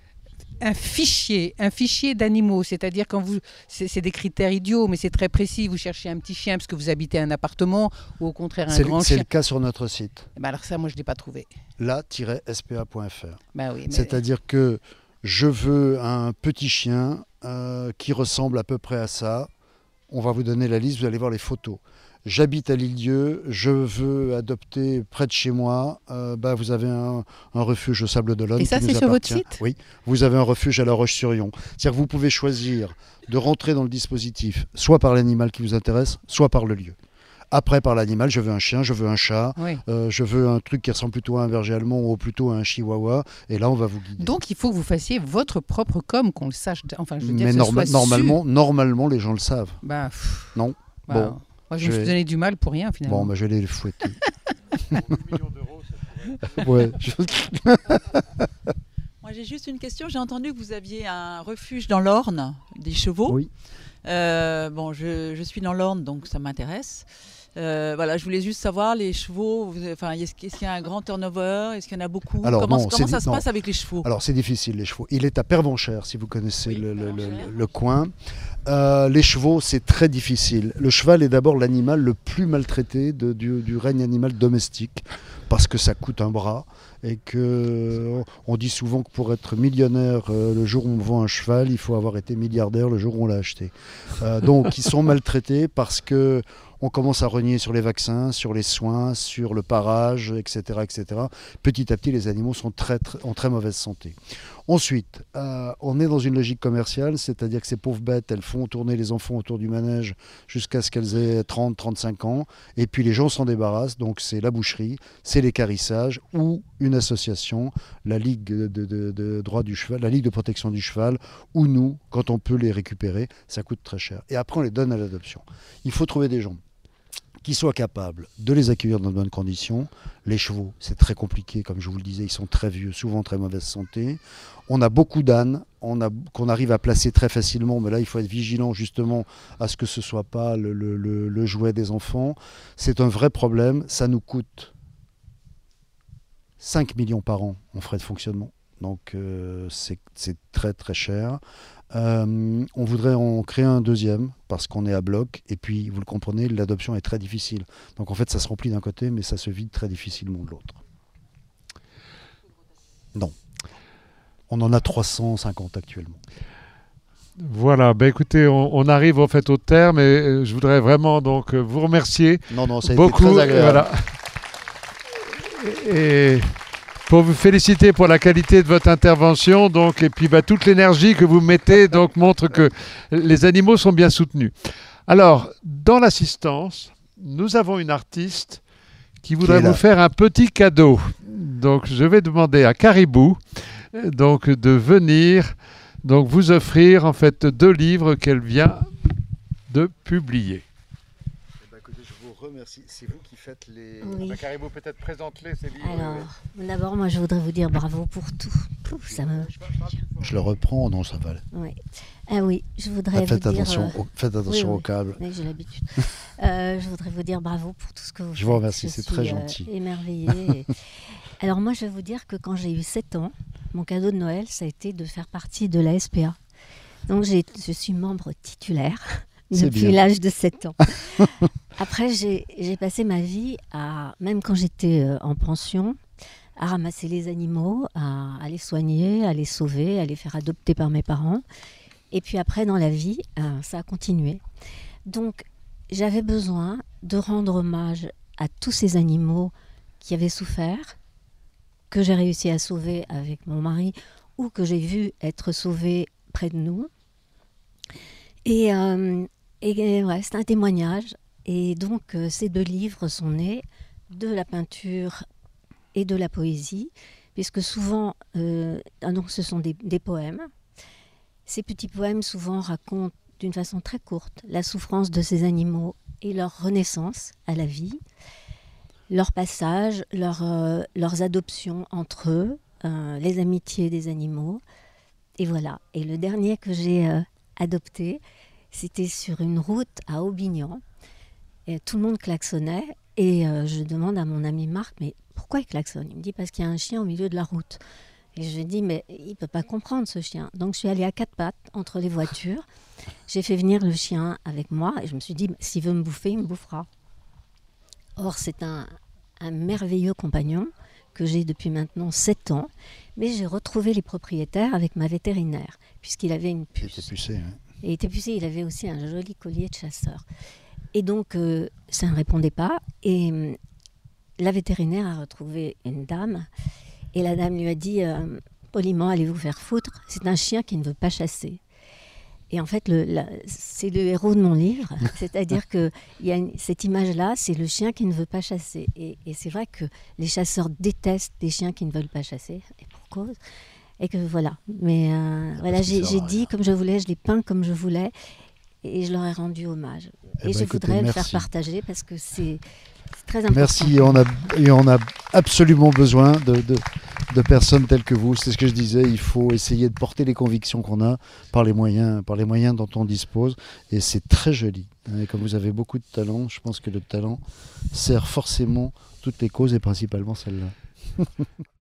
un fichier, un fichier d'animaux, c'est-à-dire quand vous, c'est c'est des critères idiots, mais c'est très précis. Vous cherchez un petit chien parce que vous habitez un appartement, ou au contraire un C'est grand le, c'est chien. le cas sur notre site, Eh ben alors ça, moi je l'ai pas trouvé. la tiret s p a point f r. Ben oui, mais- C'est-à-dire que je veux un petit chien euh, qui ressemble à peu près à ça. On va vous donner la liste, vous allez voir les photos. J'habite à l'Île-Dieu, je veux adopter près de chez moi. Euh, bah, vous avez un, un refuge au Sable d'Olonne. Et ça, qui c'est nous sur votre appartient. site ? Oui. Vous avez un refuge à La Roche-sur-Yon. C'est-à-dire que vous pouvez choisir de rentrer dans le dispositif, soit par l'animal qui vous intéresse, soit par le lieu. Après, par l'animal, je veux un chien, je veux un chat, Oui. euh, je veux un truc qui ressemble plutôt à un berger allemand ou plutôt à un chihuahua. Et là, on va vous guider. Donc, il faut que vous fassiez votre propre com, qu'on le sache. Enfin, je veux dire Mais que ce norma- soit normalement, su. normalement, les gens le savent. Bah, pff, Non. bah, Bon. moi, je, je me suis vais- donné du mal pour rien, finalement. Bon, bah, je vais les fouetter. millions d'euros, ça pourrait. Ouais, je- Moi, j'ai juste une question. J'ai entendu que vous aviez un refuge dans l'Orne, des chevaux. Oui. Euh, bon, je, je suis dans l'Orne, donc ça m'intéresse. Euh, voilà, je voulais juste savoir, les chevaux, vous- enfin, est-ce qu'il est-ce qu'il y a un grand turnover? Est-ce qu'il y en a beaucoup? Alors, Comment, non, comment c'est ça di- se non. passe avec les chevaux? Alors c'est difficile les chevaux. Il est à Pervenchère si vous connaissez le, le- le- le coin. Euh, les chevaux c'est très difficile. Le cheval est d'abord l'animal le plus maltraité de- du, du règne animal domestique parce que ça coûte un bras et que on dit souvent que pour être millionnaire euh, le jour où on vend un cheval, il faut avoir été milliardaire le jour où on l'a acheté. Euh, donc ils sont maltraités parce que on commence à renier sur les vaccins, sur les soins, sur le parage, et cetera, et cetera. Petit à petit, les animaux sont très, très, en très mauvaise santé. Ensuite, euh, on est dans une logique commerciale, c'est-à-dire que ces pauvres bêtes, elles font tourner les enfants autour du manège jusqu'à ce qu'elles aient trente, trente-cinq ans, et puis les gens s'en débarrassent, donc c'est la boucherie, c'est l'équarrissage, ou une association, la Ligue de, de, de, de droit du cheval, la Ligue de protection du cheval, ou nous, quand on peut les récupérer, ça coûte très cher. Et après, on les donne à l'adoption. Il faut trouver des gens qui soient capables de les accueillir dans de bonnes conditions. Les chevaux, c'est très compliqué, comme je vous le disais, ils sont très vieux, souvent en très mauvaise santé. On a beaucoup d'ânes on a, qu'on arrive à placer très facilement, mais là, il faut être vigilant justement à ce que ce ne soit pas le, le, le, le jouet des enfants. C'est un vrai problème, ça nous coûte cinq millions par an en frais de fonctionnement, donc euh, c'est, c'est très très cher. Euh, on voudrait en créer un deuxième parce qu'on est à bloc et puis vous le comprenez, l'adoption est très difficile, donc en fait ça se remplit d'un côté mais ça se vide très difficilement de l'autre. Non, on en a trois cent cinquante actuellement. Voilà, ben écoutez, on, on arrive en fait au terme et euh, je voudrais vraiment donc euh, vous remercier non, non, ça a beaucoup, été très agréable. Voilà. Et pour vous féliciter pour la qualité de votre intervention, donc, et puis bah, toute l'énergie que vous mettez donc, montre que les animaux sont bien soutenus. Alors, dans l'assistance, nous avons une artiste qui voudrait Qui est vous là. faire un petit cadeau. Donc, je vais demander à Caribou donc, de venir donc, vous offrir en fait deux livres qu'elle vient de publier. Eh ben, écoutez, je vous remercie. C'est vous qui faites les... Oui. Ah bah, Caribou, peut-être présente-les ces livres. Alors, d'abord, moi, je voudrais vous dire bravo pour tout. Pouf, ça me... Je le reprends, non, ça va. Oui. Ah oui, je voudrais Faites vous dire... attention euh, au- faites attention oui, au oui, câble. oui, j'ai l'habitude. Euh, je voudrais vous dire bravo pour tout ce que vous Je faites. vous remercie, c'est suis, très euh, gentil. émerveillée. Alors moi, je vais vous dire que quand j'ai eu sept ans, mon cadeau de Noël, ça a été de faire partie de la S P A. Donc j'ai- je suis membre titulaire C'est depuis bien. l'âge de sept ans. Après, j'ai j'ai passé ma vie à, même quand j'étais euh, en pension, à ramasser les animaux, à, à les soigner, à les sauver, à les faire adopter par mes parents. Et puis après, dans la vie, euh, ça a continué. Donc, j'avais besoin de rendre hommage à tous ces animaux qui avaient souffert, que j'ai réussi à sauver avec mon mari, ou que j'ai vu être sauvés près de nous. Et, euh, et ouais, c'est un témoignage. Et donc, euh, ces deux livres sont nés de la peinture et de la poésie, puisque souvent, euh, ah donc ce sont des, des poèmes. Ces petits poèmes souvent racontent d'une façon très courte la souffrance de ces animaux et leur renaissance à la vie, leur passage, leur, euh, leurs adoptions entre eux, euh, les amitiés des animaux. Et voilà. Et le dernier que j'ai euh, adopté, c'était sur une route à Aubignan. Et tout le monde klaxonnait. Et euh, je demande à mon ami Marc, mais pourquoi il klaxonne? Il me dit, parce qu'il y a un chien au milieu de la route. Et je lui dis, mais il ne peut pas comprendre ce chien. Donc je suis allée à quatre pattes entre les voitures. J'ai fait venir le chien avec moi. Et je me suis dit, s'il veut me bouffer, il me bouffera. Or, c'est un, un merveilleux compagnon que j'ai depuis maintenant sept ans. Mais j'ai retrouvé les propriétaires avec ma vétérinaire, puisqu'il avait une puce. Il était pucé, hein. Et il était pucé, il avait aussi un joli collier de chasseur. Et donc, euh, ça ne répondait pas. Et euh, la vétérinaire a retrouvé une dame. Et la dame lui a dit, euh, poliment, allez vous faire foutre. C'est un chien qui ne veut pas chasser. Et en fait, le, la, c'est le héros de mon livre. C'est-à-dire que y a une, cette image-là, c'est le chien qui ne veut pas chasser. Et, et c'est vrai que les chasseurs détestent des chiens qui ne veulent pas chasser. Et pour cause. Et que voilà. Mais euh, voilà, j'ai, j'ai dit comme je voulais, je l'ai peint comme je voulais. Et je leur ai rendu hommage. Eh et ben, je écoutez, voudrais le merci. faire partager parce que c'est, c'est très important. Merci, et on a, et on a absolument besoin de, de, de personnes telles que vous. C'est ce que je disais, il faut essayer de porter les convictions qu'on a par les moyens, par les moyens dont on dispose. Et c'est très joli. Et comme vous avez beaucoup de talent, je pense que le talent sert forcément toutes les causes et principalement celle-là.